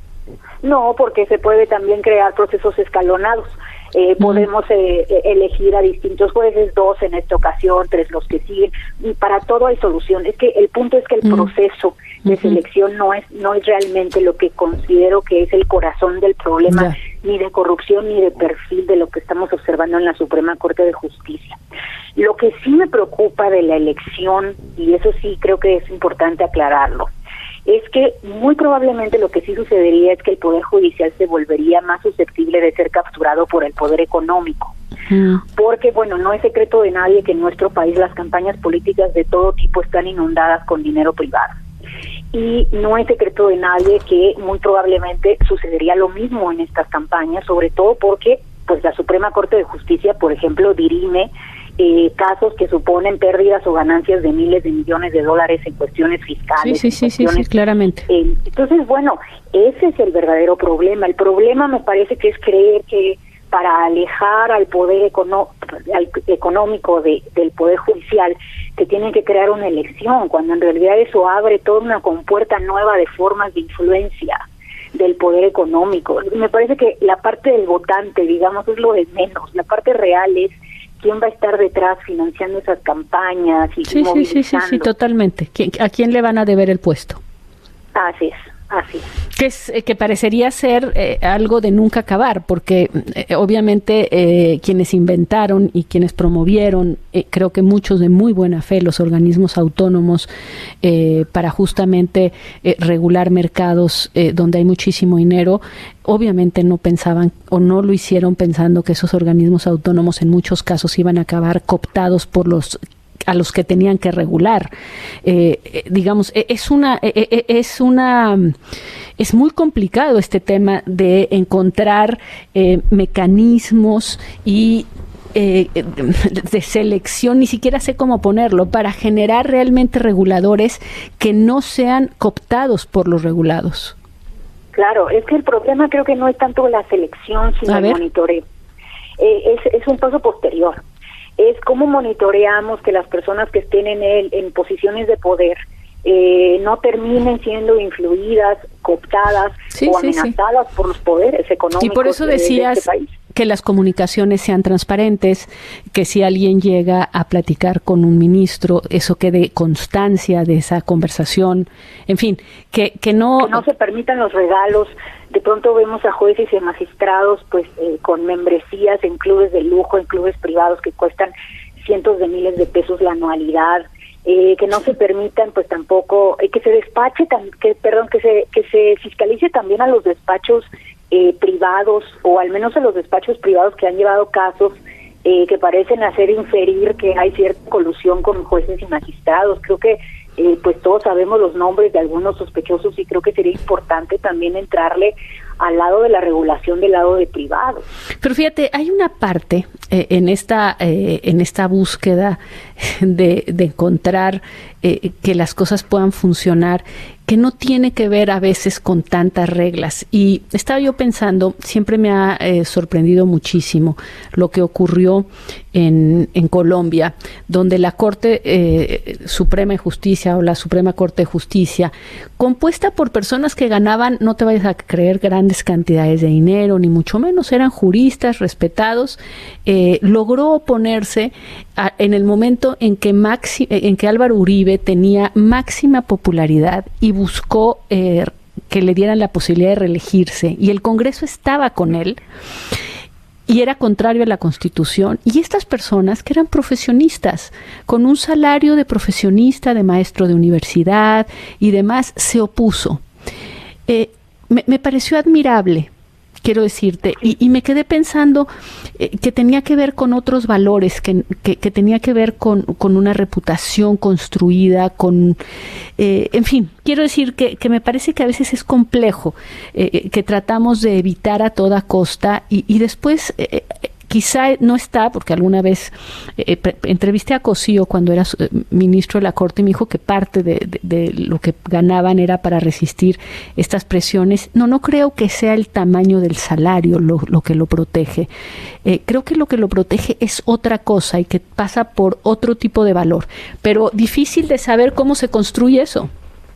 No, porque se puede también crear procesos escalonados. Eh, podemos eh, eh, elegir a distintos jueces, dos en esta ocasión, tres los que siguen, y para todo hay solución. Es que el punto es que el Mm. proceso de Ujú. selección no es no es realmente lo que considero que es el corazón del problema, Ya. ni de corrupción ni de perfil de lo que estamos observando en la Suprema Corte de Justicia. Lo que sí me preocupa de la elección, y eso sí creo que es importante aclararlo, es que muy probablemente lo que sí sucedería es que el Poder Judicial se volvería más susceptible de ser capturado por el poder económico. Porque, bueno, no es secreto de nadie que en nuestro país las campañas políticas de todo tipo están inundadas con dinero privado. Y no es secreto de nadie que muy probablemente sucedería lo mismo en estas campañas, sobre todo porque pues la Suprema Corte de Justicia, por ejemplo, dirime eh, casos que suponen pérdidas o ganancias de miles de millones de dólares en cuestiones fiscales. Sí, sí, sí, sí, sí, cuestiones claramente. eh, entonces, bueno, ese es el verdadero problema. El problema me parece que es creer que para alejar al poder econo- al económico de, del poder judicial se tienen que crear una elección, cuando en realidad eso abre toda una compuerta nueva de formas de influencia del poder económico. Me parece que la parte del votante, digamos, es lo de menos. La parte real es quién va a estar detrás financiando esas campañas y Sí, sí, sí, sí, movilizando. sí, totalmente. ¿Quién- ¿A quién le van a deber el puesto? Así es, así es. Que, es, eh, que parecería ser eh, algo de nunca acabar, porque eh, obviamente eh, quienes inventaron y quienes promovieron, eh, creo que muchos de muy buena fe, los organismos autónomos eh, para justamente eh, regular mercados eh, donde hay muchísimo dinero, obviamente no pensaban o no lo hicieron pensando que esos organismos autónomos en muchos casos iban a acabar cooptados por los a los que tenían que regular. Eh, eh, digamos, eh, es una, eh, eh, es una, es muy complicado este tema de encontrar eh, mecanismos y eh, de selección, ni siquiera sé cómo ponerlo, para generar realmente reguladores que no sean cooptados por los regulados. Claro, es que el problema creo que no es tanto la selección, sino A el ver. monitoreo. Eh, es, es un paso posterior. Es cómo monitoreamos que las personas que estén en él, en posiciones de poder, eh, no terminen siendo influidas, cooptadas Sí, o sí, sí. amenazadas por los poderes económicos. Y por eso de- de decías este país. que las comunicaciones sean transparentes, que si alguien llega a platicar con un ministro, eso quede constancia de esa conversación, en fin, que, que no... Que no se permitan los regalos. De pronto vemos a jueces y a magistrados pues eh, con membresías en clubes de lujo, en clubes privados que cuestan cientos de miles de pesos la anualidad. eh, que no se permitan pues tampoco, eh, que se despache, tam, que perdón, que se que se fiscalice también a los despachos eh, privados, o al menos a los despachos privados que han llevado casos eh, que parecen hacer inferir que hay cierta colusión con jueces y magistrados. Creo que eh, pues todos sabemos los nombres de algunos sospechosos, y creo que sería importante también entrarle al lado de la regulación del lado de privados. Pero fíjate, hay una parte eh, en esta eh, en esta búsqueda de, de encontrar eh, que las cosas puedan funcionar, que no tiene que ver a veces con tantas reglas. Y estaba yo pensando, siempre me ha eh, sorprendido muchísimo lo que ocurrió en, en Colombia, donde la Corte eh, Suprema de Justicia, o la Suprema Corte de Justicia, compuesta por personas que ganaban, no te vayas a creer, grandes cantidades de dinero, ni mucho menos, eran juristas respetados, eh, logró oponerse a, en el momento en que, Maxi, en que Álvaro Uribe tenía máxima popularidad y buscó eh, que le dieran la posibilidad de reelegirse, y el Congreso estaba con él y era contrario a la Constitución, y estas personas que eran profesionistas, con un salario de profesionista, de maestro de universidad y demás, se opuso. Eh, me, me pareció admirable, quiero decirte, y, y me quedé pensando eh, que tenía que ver con otros valores, que, que, que tenía que ver con, con una reputación construida, con, eh, en fin, quiero decir que, que me parece que a veces es complejo, eh, que tratamos de evitar a toda costa, y, y después eh, quizá no está, porque alguna vez eh, pre- entrevisté a Cosío cuando era eh, ministro de la Corte, y me dijo que parte de, de, de lo que ganaban era para resistir estas presiones. No, no creo que sea el tamaño del salario lo, lo que lo protege. Eh, creo que lo que lo protege es otra cosa, y que pasa por otro tipo de valor. Pero difícil de saber cómo se construye eso.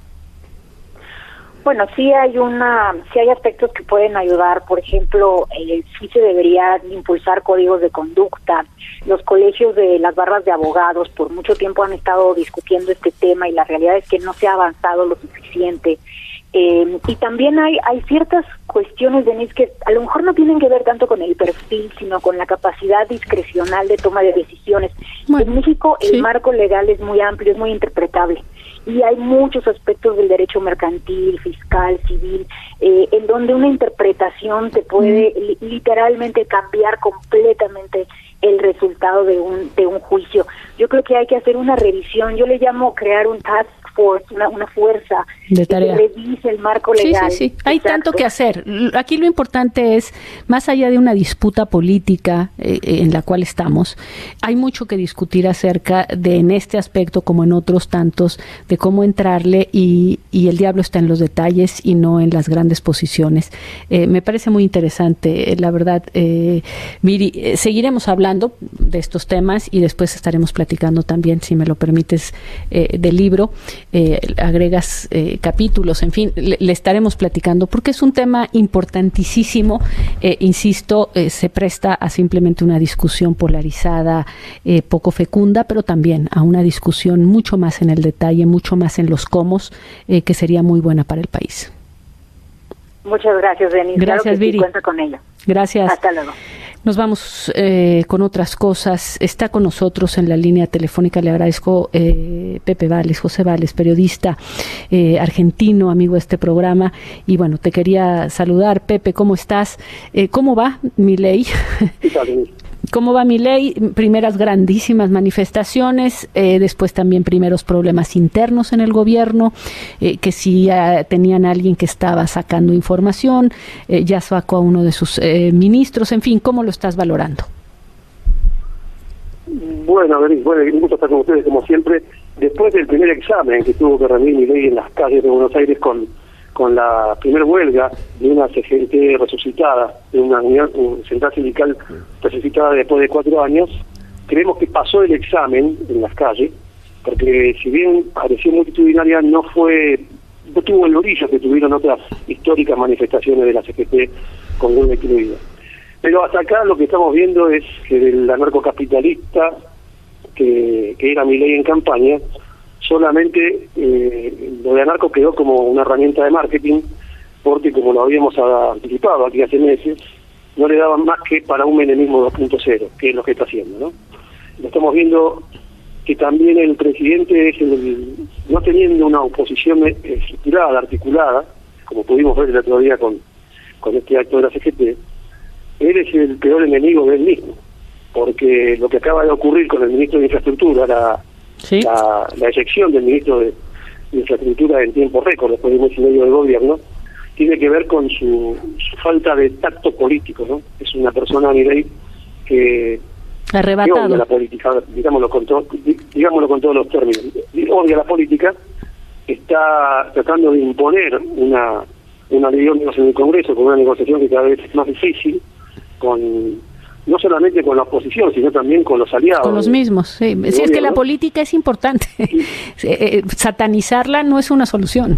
Bueno, sí hay una, sí hay aspectos que pueden ayudar. Por ejemplo, eh, sí se debería impulsar códigos de conducta. Los colegios de las barras de abogados por mucho tiempo han estado discutiendo este tema, y la realidad es que no se ha avanzado lo suficiente. Eh, y también hay hay ciertas cuestiones, Denise, que a lo mejor no tienen que ver tanto con el perfil, sino con la capacidad discrecional de toma de decisiones. Bueno, en México el sí. marco legal es muy amplio, es muy interpretable, y hay muchos aspectos del derecho mercantil, fiscal, civil, eh, en donde una interpretación te puede li- literalmente cambiar completamente el resultado de un de un juicio. Yo creo que hay que hacer una revisión. Yo le llamo crear un task force, una, una fuerza de tarea que revise el marco legal. Sí, sí, sí. Hay Exacto. tanto que hacer. Aquí lo importante es, más allá de una disputa política eh, en la cual estamos, hay mucho que discutir acerca de, en este aspecto como en otros tantos, de cómo entrarle, y, y el diablo está en los detalles y no en las grandes posiciones. Eh, me parece muy interesante, eh, la verdad. Eh, Viri, eh, seguiremos hablando de estos temas, y después estaremos platicando también, si me lo permites, eh, del libro. Eh, agregas eh, capítulos, en fin, le, le estaremos platicando, porque es un tema importantísimo. Eh, insisto, eh, se presta a simplemente una discusión polarizada, eh, poco fecunda, pero también a una discusión mucho más en el detalle, mucho más en los cómo, eh, que sería muy buena para el país. Muchas gracias, Denise. Gracias, claro que Viri. sí, cuenta con ella. Gracias. Hasta luego. Nos vamos eh, con otras cosas. Está con nosotros en la línea telefónica, le agradezco, eh, Pepe Vales, José Vales, periodista eh, argentino, amigo de este programa. Y bueno, te quería saludar, Pepe, ¿cómo estás? Eh, ¿Cómo va Milei? ¿Cómo va Milei? Primeras grandísimas manifestaciones, eh, después también primeros problemas internos en el gobierno, eh, que si eh, tenían a alguien que estaba sacando información, eh, ya sacó a uno de sus eh, ministros, en fin, ¿cómo lo estás valorando? Bueno, bueno, un gusto estar con ustedes como siempre. Después del primer examen que tuvo que rendir Milei en las calles de Buenos Aires con con la primer huelga de una C G T resucitada, de una unión, un central sindical resucitada después de cuatro años, creemos que pasó el examen en las calles, porque si bien pareció multitudinaria, no fue, no tuvo el brillo que tuvieron otras históricas manifestaciones de la C G T con huelga incluida. Pero hasta acá lo que estamos viendo es que del anarcocapitalista que, que era Milei en campaña, solamente eh, lo de anarco quedó como una herramienta de marketing, porque como lo habíamos anticipado aquí hace meses, no le daban más que para un menemismo dos punto cero, que es lo que está haciendo, ¿no? Lo estamos viendo que también el presidente es el, no teniendo una oposición estructurada, articulada, como pudimos ver el otro día con, con este acto de la C G T, él es el peor enemigo de él mismo, porque lo que acaba de ocurrir con el ministro de Infraestructura, la, ¿sí? la, la eyección del ministro de, de Infraestructura en tiempo récord, después de un mes y medio de gobierno, tiene que ver con su, su falta de tacto político, ¿no? Es una persona, Milei, que, que odia la política, digámoslo con, to, digámoslo con todos los términos, odia la política, está tratando de imponer una, una ley ómnibus en el Congreso, con una negociación que cada vez es más difícil, con no solamente con la oposición, sino también con los aliados. Con los mismos, sí. Sí, es que la política es importante. Satanizarla no es una solución.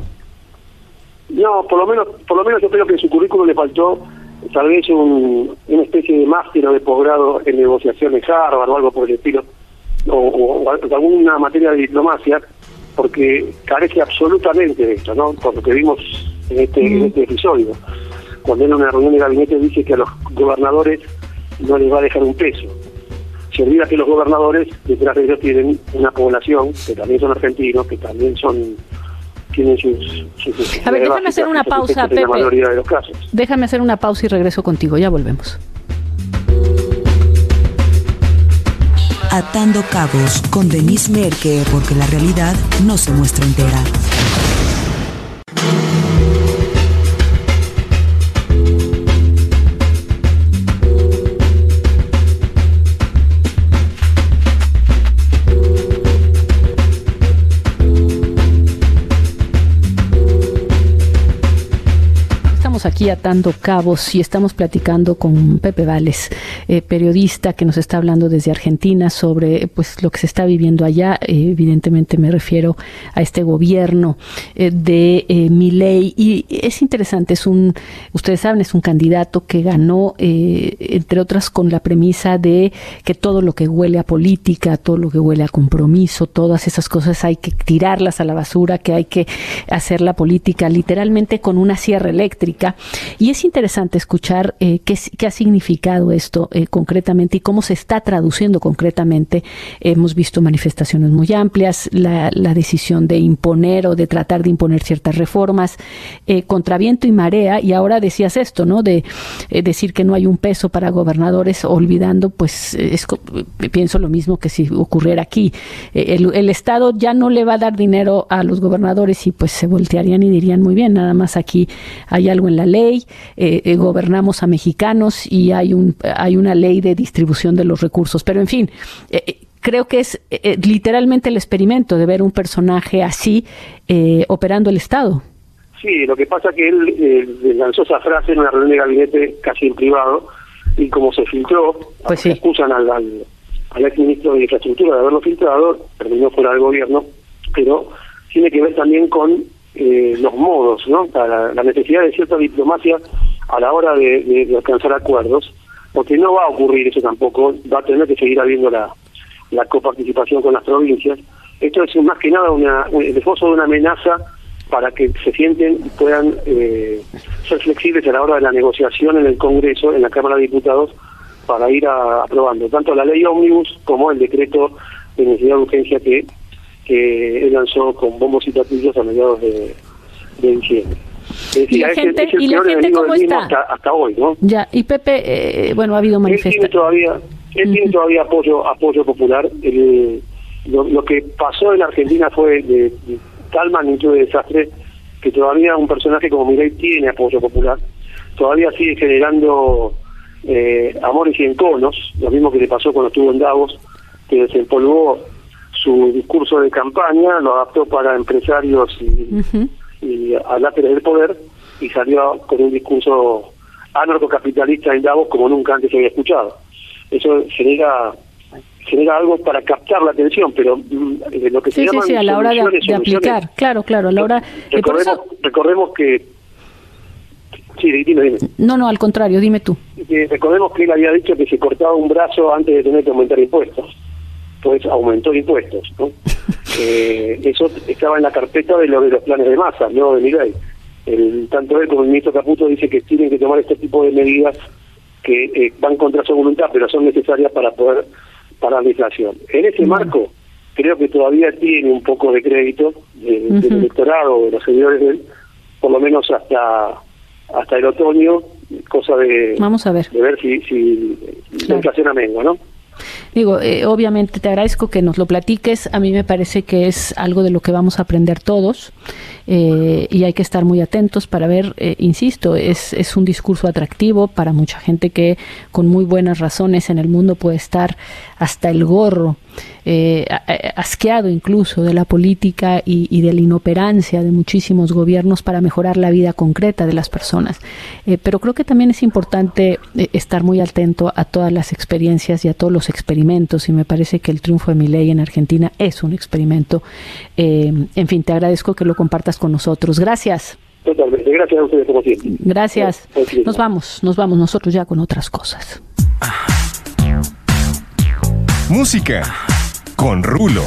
No, por lo menos por lo menos yo creo que en su currículum le faltó tal vez un, una especie de máster o de posgrado en negociación en Harvard o algo por el estilo, o, o, o alguna materia de diplomacia, porque carece absolutamente de esto, ¿no? Por lo que vimos en este, mm. en este episodio. Cuando en una reunión de gabinete dice que a los gobernadores no les va a dejar un peso. Se olvida que los gobernadores detrás de ellos tienen una población que también son argentinos, que también son tienen sus, sus a ver, déjame hacer una pausa, Pepe. La mayoría de los casos. Déjame hacer una pausa y regreso contigo, ya volvemos. Atando cabos con Denise Merker, porque la realidad no se muestra entera. Aquí atando cabos y estamos platicando con Pepe Vales, eh, periodista que nos está hablando desde Argentina sobre pues lo que se está viviendo allá. Eh, evidentemente me refiero a este gobierno eh, de eh, Milei, y es interesante, es un, ustedes saben, es un candidato que ganó eh, entre otras con la premisa de que todo lo que huele a política, todo lo que huele a compromiso, todas esas cosas hay que tirarlas a la basura, que hay que hacer la política literalmente con una sierra eléctrica. Y es interesante escuchar eh, qué, qué ha significado esto eh, concretamente y cómo se está traduciendo concretamente. Hemos visto manifestaciones muy amplias, la, la decisión de imponer o de tratar de imponer ciertas reformas eh, contra viento y marea, y ahora decías esto, ¿no? De eh, decir que no hay un peso para gobernadores, olvidando, pues, es, pienso lo mismo que si ocurriera aquí. Eh, el, el Estado ya no le va a dar dinero a los gobernadores y pues se voltearían y dirían, muy bien, nada más aquí hay algo en la ley, eh, eh, gobernamos a mexicanos y hay un hay una ley de distribución de los recursos, pero en fin, eh, creo que es eh, literalmente el experimento de ver un personaje así eh, operando el Estado. Sí, lo que pasa es que él eh, lanzó esa frase en una reunión de gabinete casi en privado, y como se filtró, pues sí. Acusan al, al, al ex ministro de Infraestructura de haberlo filtrado, terminó fuera del gobierno, pero tiene que ver también con Eh, los modos, ¿no? Para la necesidad de cierta diplomacia a la hora de, de, de alcanzar acuerdos, porque no va a ocurrir eso tampoco, va a tener que seguir habiendo la, la coparticipación con las provincias. Esto es más que nada una, el esfuerzo de una amenaza para que se sienten y puedan eh, ser flexibles a la hora de la negociación en el Congreso, en la Cámara de Diputados, para ir a, aprobando tanto la ley ómnibus como el decreto de necesidad de urgencia que que él lanzó con bombos y platillos a mediados de, de diciembre. Es decir, ¿Y la gente, es el, es el ¿y la gente cómo está? Hasta, hasta hoy, ¿no? Ya, y Pepe, eh, bueno, ha habido manifestaciones. Él tiene todavía, él uh-huh. tiene todavía apoyo apoyo popular. El, lo, lo que pasó en Argentina fue de, de tal magnitud de desastre que todavía un personaje como Milei tiene apoyo popular. Todavía sigue generando eh, amores y enconos, lo mismo que le pasó cuando estuvo en Davos, que desempolvó su discurso de campaña, lo adaptó para empresarios y, uh-huh. y aláteres del poder, y salió con un discurso anarcocapitalista en Davos como nunca antes se había escuchado. Eso genera genera algo para captar la atención, pero eh, lo que se sí, llama sí, sí, a la hora de, de aplicar, claro, claro, a la hora... Recordemos, eso... recordemos que... Sí, dime, dime. No, no, al contrario, dime tú. Eh, recordemos que él había dicho que se cortaba un brazo antes de tener que aumentar impuestos. Pues aumentó impuestos, ¿no? eh, eso estaba en la carpeta de, lo, de los planes de Massa, no de Milei. El, tanto él como el ministro Caputo dice que tienen que tomar este tipo de medidas que eh, van contra su voluntad, pero son necesarias para poder parar la inflación. En ese uh-huh. marco, creo que todavía tiene un poco de crédito de, uh-huh. del electorado, de los seguidores de él, por lo menos hasta hasta el otoño, cosa de, Vamos a ver. de ver si, si claro. la inflación amengua, ¿no? Digo, eh, obviamente te agradezco que nos lo platiques. A mí me parece que es algo de lo que vamos a aprender todos eh, y hay que estar muy atentos para ver, eh, insisto, es, es un discurso atractivo para mucha gente que con muy buenas razones en el mundo puede estar hasta el gorro, eh, asqueado incluso de la política y, y de la inoperancia de muchísimos gobiernos para mejorar la vida concreta de las personas. Eh, pero creo que también es importante eh, estar muy atento a todas las experiencias y a todos los experimentos, y me parece que el triunfo de Milei en Argentina es un experimento. Eh, en fin, te agradezco que lo compartas con nosotros. Gracias. Totalmente, gracias a ustedes como siempre. Gracias. Nos vamos, nos vamos nosotros ya con otras cosas. Música con Rulo.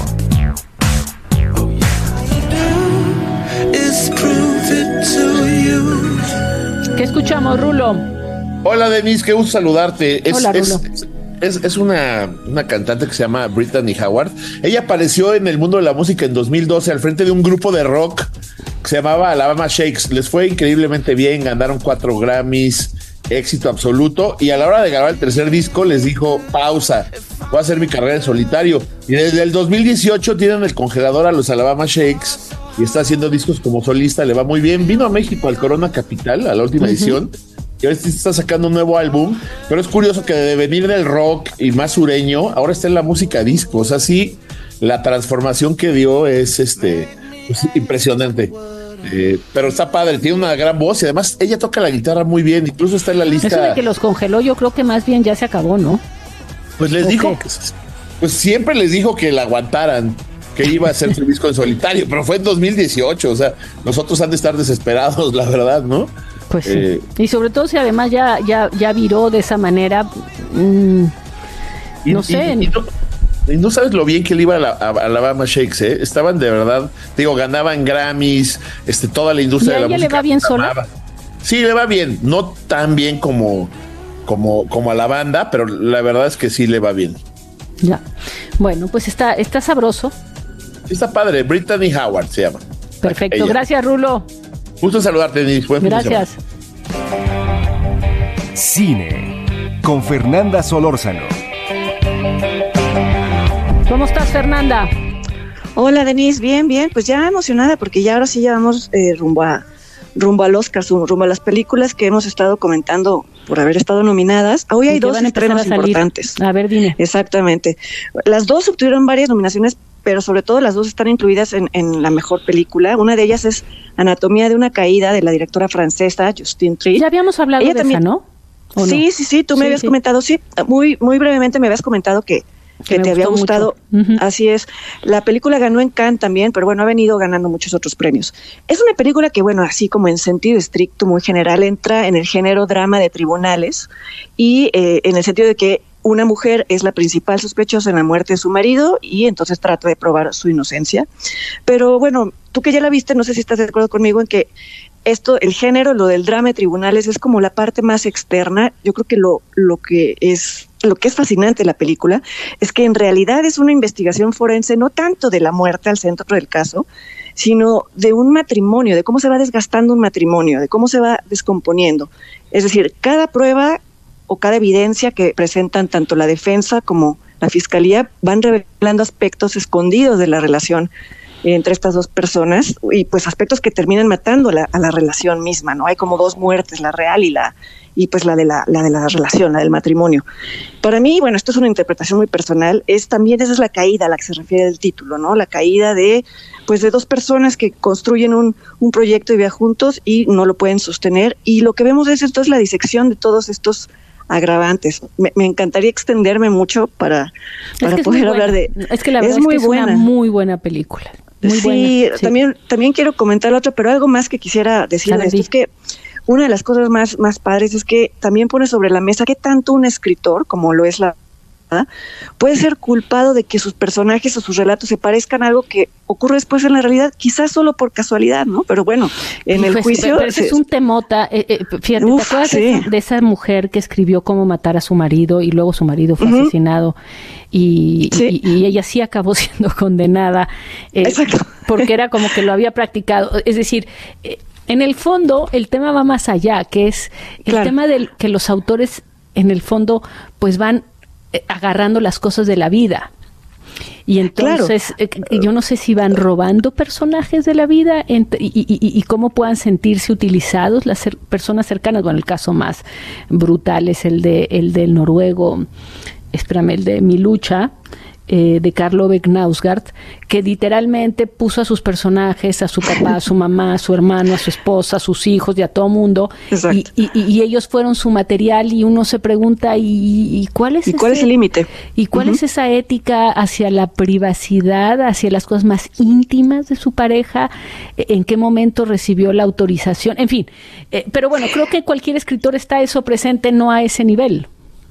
¿Qué escuchamos, Rulo? Hola, Denise, qué gusto saludarte. Es, Hola, Rulo. Es, es, es una, una cantante que se llama Brittany Howard. Ella apareció en el mundo de la música en dos mil doce al frente de un grupo de rock que se llamaba Alabama Shakes. Les fue increíblemente bien, ganaron cuatro Grammys, éxito absoluto, y a la hora de grabar el tercer disco les dijo, pausa, voy a hacer mi carrera en solitario. Y desde el dos mil dieciocho tienen el congelador a los Alabama Shakes y está haciendo discos como solista, le va muy bien. Vino a México al Corona Capital, a la última uh-huh. edición, y ahora está sacando un nuevo álbum, pero es curioso que de venir del rock y más sureño, ahora está en la música disco. O sea, sí, la transformación que dio es este pues, impresionante. Eh, pero está padre, tiene una gran voz y además ella toca la guitarra muy bien, incluso está en la lista. Eso de que los congeló, yo creo que más bien ya se acabó, ¿no? Pues les dijo, que, pues siempre les dijo que la aguantaran, que iba a hacer su disco en solitario, pero fue en dos mil dieciocho, o sea, nosotros han de estar desesperados, la verdad, ¿no? Pues sí. Eh, y sobre todo si además ya, ya, ya viró de esa manera, mmm, y, no sé. Y, y no, y no sabes lo bien que le iba a, la, a Alabama Shakes, ¿eh? Estaban de verdad, digo, ganaban Grammys, este, toda la industria de la música. ¿Y a ella le va bien sola? Sí, le va bien, no tan bien como, como, como a la banda, pero la verdad es que sí le va bien. Ya, bueno, pues está, está sabroso. Está padre, Brittany Howard se llama. Perfecto, ella. Gracias, Rulo. Gusto saludarte, Denise. Buen Gracias. Cine con Fernanda Solórzano. ¿Cómo estás, Fernanda? Hola, Denise, bien, bien, pues ya emocionada porque ya ahora sí ya vamos eh, rumbo a rumbo al Oscar, rumbo a las películas que hemos estado comentando por haber estado nominadas. Hoy hay dos estrenos importantes. A ver, dime. Exactamente. Las dos obtuvieron varias nominaciones, pero sobre todo las dos están incluidas en, en la mejor película. Una de ellas es Anatomía de una caída, de la directora francesa Justine Triet. Ya habíamos hablado Ella de también, esa, ¿no? Sí, no? sí, sí, tú me sí, habías sí. comentado, sí, muy muy brevemente me habías comentado que que te había gustado, uh-huh. Así es. La película ganó en Cannes también, pero bueno, ha venido ganando muchos otros premios. Es una película que, bueno, así como en sentido estricto, muy general, entra en el género drama de tribunales y eh, en el sentido de que una mujer es la principal sospechosa en la muerte de su marido y entonces trata de probar su inocencia. Pero bueno, tú que ya la viste, no sé si estás de acuerdo conmigo en que esto, el género, lo del drama de tribunales es como la parte más externa. Yo creo que lo, lo que es lo que es fascinante de la película es que en realidad es una investigación forense no tanto de la muerte al centro del caso, sino de un matrimonio, de cómo se va desgastando un matrimonio, de cómo se va descomponiendo. Es decir, cada prueba o cada evidencia que presentan tanto la defensa como la fiscalía van revelando aspectos escondidos de la relación entre estas dos personas y pues aspectos que terminan matando a la, a la relación misma, ¿no? Hay como dos muertes, la real y la y pues la de la, la de la relación, la del matrimonio. Para mí, bueno, esto es una interpretación muy personal, es también esa es la caída a la que se refiere el título, ¿no? La caída de pues de dos personas que construyen un, un proyecto de vida juntos y no lo pueden sostener, y lo que vemos es esto es la disección de todos estos agravantes. Me, me encantaría extenderme mucho para, para es que poder hablar de... Es que la verdad es, muy es que buena. Es una muy buena película. Muy sí, buena, sí, también también quiero comentar otro, pero algo más que quisiera decir de esto es que una de las cosas más, más padres es que también pone sobre la mesa que tanto un escritor, como lo es la puede ser culpado de que sus personajes o sus relatos se parezcan a algo que ocurre después en la realidad, quizás solo por casualidad, ¿no? Pero bueno, en el pues, juicio... Pero ese es un temota. Eh, eh, fíjate, Uf, ¿te acuerdas sí. de, esa, de esa mujer que escribió cómo matar a su marido y luego su marido fue uh-huh. asesinado y, sí. y, y ella sí acabó siendo condenada eh, porque era como que lo había practicado? Es decir... Eh, en el fondo, el tema va más allá, que es el claro. tema de que los autores, en el fondo, pues van eh, agarrando las cosas de la vida. Y entonces, claro. eh, yo no sé si van robando personajes de la vida en, y, y, y cómo puedan sentirse utilizados las cer- personas cercanas. Bueno, el caso más brutal es el de el del noruego, espérame, el de Mi Lucha, Eh, de Karl Ove Knausgaard, que literalmente puso a sus personajes, a su papá, a su mamá, a su hermano, a su esposa, a sus hijos y a todo mundo, y, y, y ellos fueron su material, y uno se pregunta, ¿y, y cuál es ¿Y ese, cuál es el límite? ¿Y cuál uh-huh. es esa ética hacia la privacidad, hacia las cosas más íntimas de su pareja? ¿En qué momento recibió la autorización? En fin, eh, pero bueno, creo que cualquier escritor está eso presente, no a ese nivel.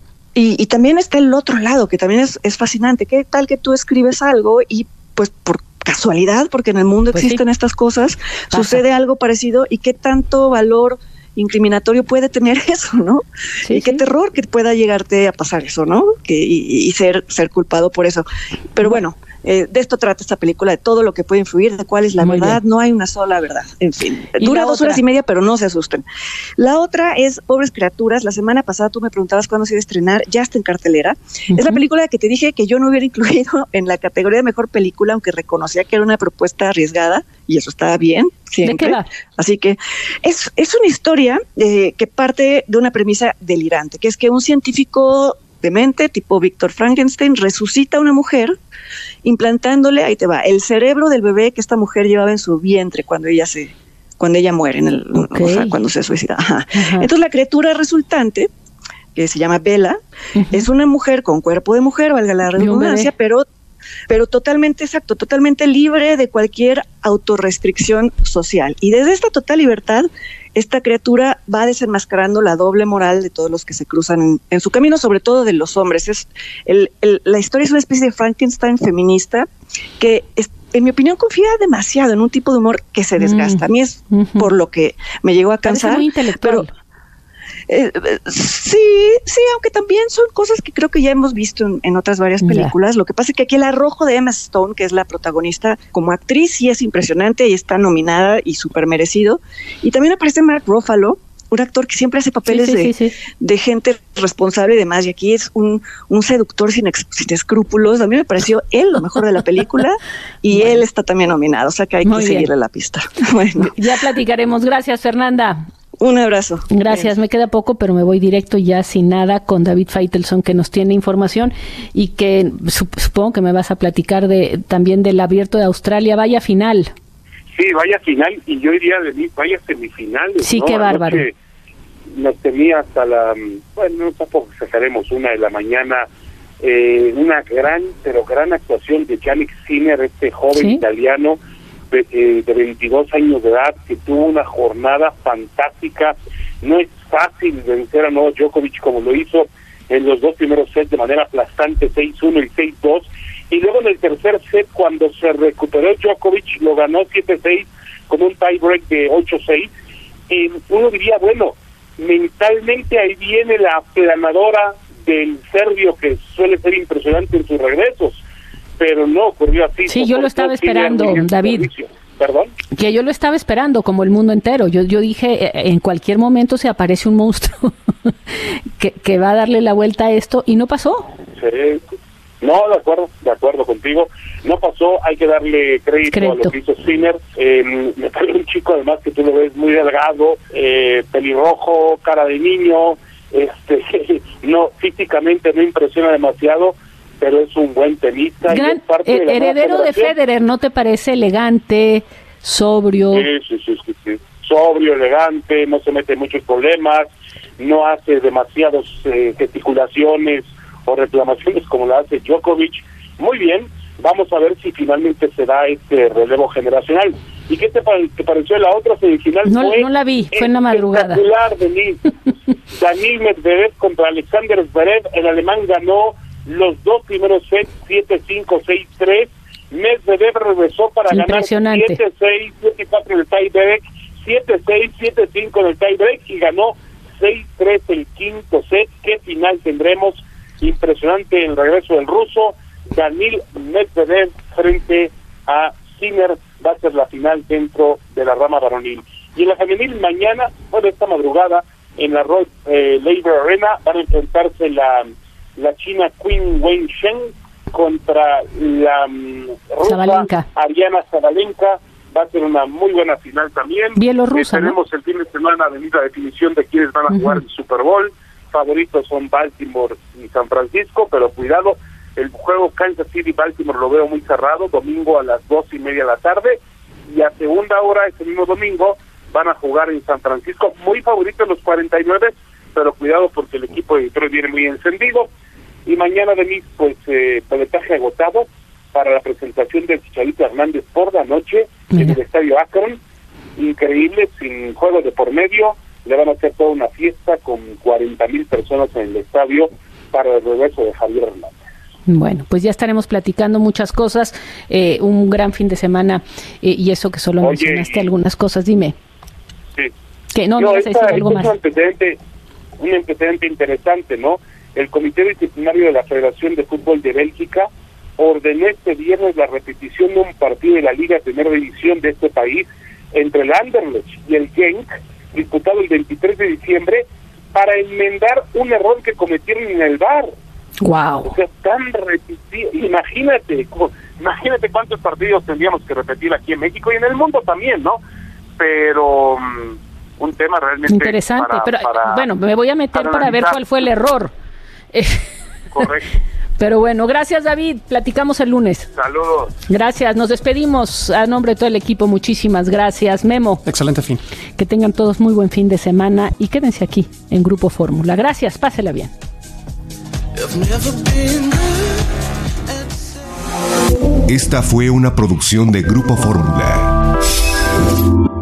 Y, y también está el otro lado, que también es, es fascinante. ¿Qué tal que tú escribes algo y pues por casualidad, porque en el mundo pues existen sí. estas cosas, Pasa. sucede algo parecido, y qué tanto valor incriminatorio puede tener eso, ¿no? Sí, y qué sí. terror que pueda llegarte a pasar eso, ¿no? Que, y, y ser, ser culpado por eso. Pero bueno, eh, de esto trata esta película, de todo lo que puede influir, de cuál es la Muy verdad, bien. No hay una sola verdad, en fin. Dura dos otra? horas y media, pero no se asusten. La otra es Pobres Criaturas. La semana pasada tú me preguntabas cuándo se iba a estrenar, ya está en cartelera. Uh-huh. Es la película que te dije que yo no hubiera incluido en la categoría de mejor película, aunque reconocía que era una propuesta arriesgada, y eso estaba bien, siempre. ¿De qué va? Así que es, es una historia eh, que parte de una premisa delirante, que es que un científico demente, tipo Víctor Frankenstein, resucita a una mujer implantándole, ahí te va, el cerebro del bebé que esta mujer llevaba en su vientre cuando ella se, cuando ella muere, en el, okay. o sea, cuando se suicida. Ajá. Ajá. Entonces la criatura resultante, que se llama Bella, uh-huh. es una mujer con cuerpo de mujer, valga la redundancia, pero pero totalmente exacto, totalmente libre de cualquier autorrestricción social. Y desde esta total libertad, esta criatura va desenmascarando la doble moral de todos los que se cruzan en, en su camino, sobre todo de los hombres. Es el, el, la historia es una especie de Frankenstein feminista que, es, en mi opinión, confía demasiado en un tipo de humor que se desgasta. Mm. A mí es uh-huh. por lo que me llegó a cansar. Parece muy intelectual. Pero Eh, sí, sí, aunque también son cosas que creo que ya hemos visto en, en otras varias películas. Yeah. Lo que pasa es que aquí el arrojo de Emma Stone, que es la protagonista como actriz, sí es impresionante y está nominada y súper merecido. Y también aparece Mark Ruffalo, un actor que siempre hace papeles sí, sí, de, sí, sí. de gente responsable y demás, y aquí es un, un seductor sin, ex, sin escrúpulos. A mí me pareció él lo mejor de la película y bueno. él está también nominado, o sea que hay Muy que bien. seguirle la pista. Bueno. Ya platicaremos. Gracias, Fernanda. Un abrazo. Gracias, Bien. Me queda poco, pero me voy directo ya sin nada con David Feitelson, que nos tiene información y que supongo que me vas a platicar de también del Abierto de Australia. Vaya final. Sí, vaya final, y yo diría de mí, vaya semifinales. Sí, ¿no? qué bárbaro. Anoche nos tenía hasta la, bueno, tampoco exageremos, una de la mañana, eh, una gran, pero gran actuación de Yannick Sinner, este joven ¿Sí? italiano, De, eh, de veintidós años de edad, que tuvo una jornada fantástica. No es fácil vencer a Novak Djokovic como lo hizo en los dos primeros sets de manera aplastante, seis uno y seis dos, y luego en el tercer set, cuando se recuperó Djokovic, lo ganó siete seis con un tiebreak de ocho seis. Eh, uno diría, bueno, mentalmente ahí viene la aplanadora del serbio, que suele ser impresionante en sus regresos, pero no ocurrió así. Sí, yo lo estaba esperando, David. ¿Perdón? Que yo lo estaba esperando, como el mundo entero. Yo yo dije, en cualquier momento se aparece un monstruo que, que va a darle la vuelta a esto, y no pasó. Sí. No, de acuerdo, de acuerdo contigo. No pasó, hay que darle crédito, crédito. a lo que hizo Sinner. Eh, me parece un chico, además, que tú lo ves muy delgado, eh, pelirrojo, cara de niño, este, no, físicamente no impresiona demasiado, pero es un buen tenista. Gran, y es parte eh, de la heredero de Federer, ¿no te parece elegante, sobrio? Sí, sí, sí, sí, sí. Sobrio, elegante, no se mete en muchos problemas, no hace demasiadas eh, gesticulaciones o reclamaciones como la hace Djokovic. Muy bien, vamos a ver si finalmente se da este relevo generacional. ¿Y qué te, te pareció la otra semifinal? No, no la vi, fue en la madrugada. Espectacular, Denise. Daniil Medvedev contra Alexander Zverev. El alemán ganó los dos primeros sets, siete cinco, seis tres. Medvedev regresó para ganar siete seis, siete cuatro en el tiebreak, siete seis, siete cinco en el tiebreak y ganó seis tres el quinto set. ¿Qué final tendremos? Impresionante el regreso del ruso. Daniil Medvedev frente a Sinner va a ser la final dentro de la rama varonil. Y en la femenil mañana, bueno, esta madrugada, en la Rod eh, Laver Arena van a enfrentarse la, la china Qin Weishen contra la um, rusa Sabalenka. Ariana Sabalenka. Va a ser una muy buena final también. Bielorrusa, eh, tenemos, ¿no?, el fin de semana venir la definición de quiénes van a jugar uh-huh. el Super Bowl. Favoritos son Baltimore y San Francisco, pero cuidado, el juego Kansas City-Baltimore lo veo muy cerrado, domingo a las dos y media de la tarde, y a segunda hora ese mismo domingo van a jugar en San Francisco, muy favoritos los cuarenta y nueve, pero cuidado porque el equipo de Detroit viene muy encendido. Y mañana de mí, pues, eh, peletaje agotado para la presentación del Chicharito Hernández por la noche Mira. en el Estadio Akron. Increíble, sin juego de por medio, le van a hacer toda una fiesta con cuarenta mil personas en el estadio para el regreso de Javier Hernández. Bueno, pues ya estaremos platicando muchas cosas, eh, un gran fin de semana, eh, y eso que solo Oye, mencionaste y... algunas cosas, dime. Sí. Que no, no no vas a decir algo más. Es un antecedente, un antecedente interesante, ¿no? El Comité Disciplinario de la Federación de Fútbol de Bélgica ordenó este viernes la repetición de un partido de la Liga de Primera División de este país entre el Anderlecht y el Genk, disputado el veintitrés de diciembre, para enmendar un error que cometieron en el V A R. Wow. O sea, tan repetido. Imagínate, imagínate cuántos partidos tendríamos que repetir aquí en México y en el mundo también, ¿no? Pero um, un tema realmente interesante. Para, pero para, bueno, me voy a meter para, para ver cuál fue el error. Correcto. Pero bueno, gracias, David. Platicamos el lunes. Saludos. Gracias. Nos despedimos a nombre de todo el equipo. Muchísimas gracias, Memo. Excelente fin. Que tengan todos muy buen fin de semana y quédense aquí en Grupo Fórmula. Gracias. Pásela bien. Esta fue una producción de Grupo Fórmula.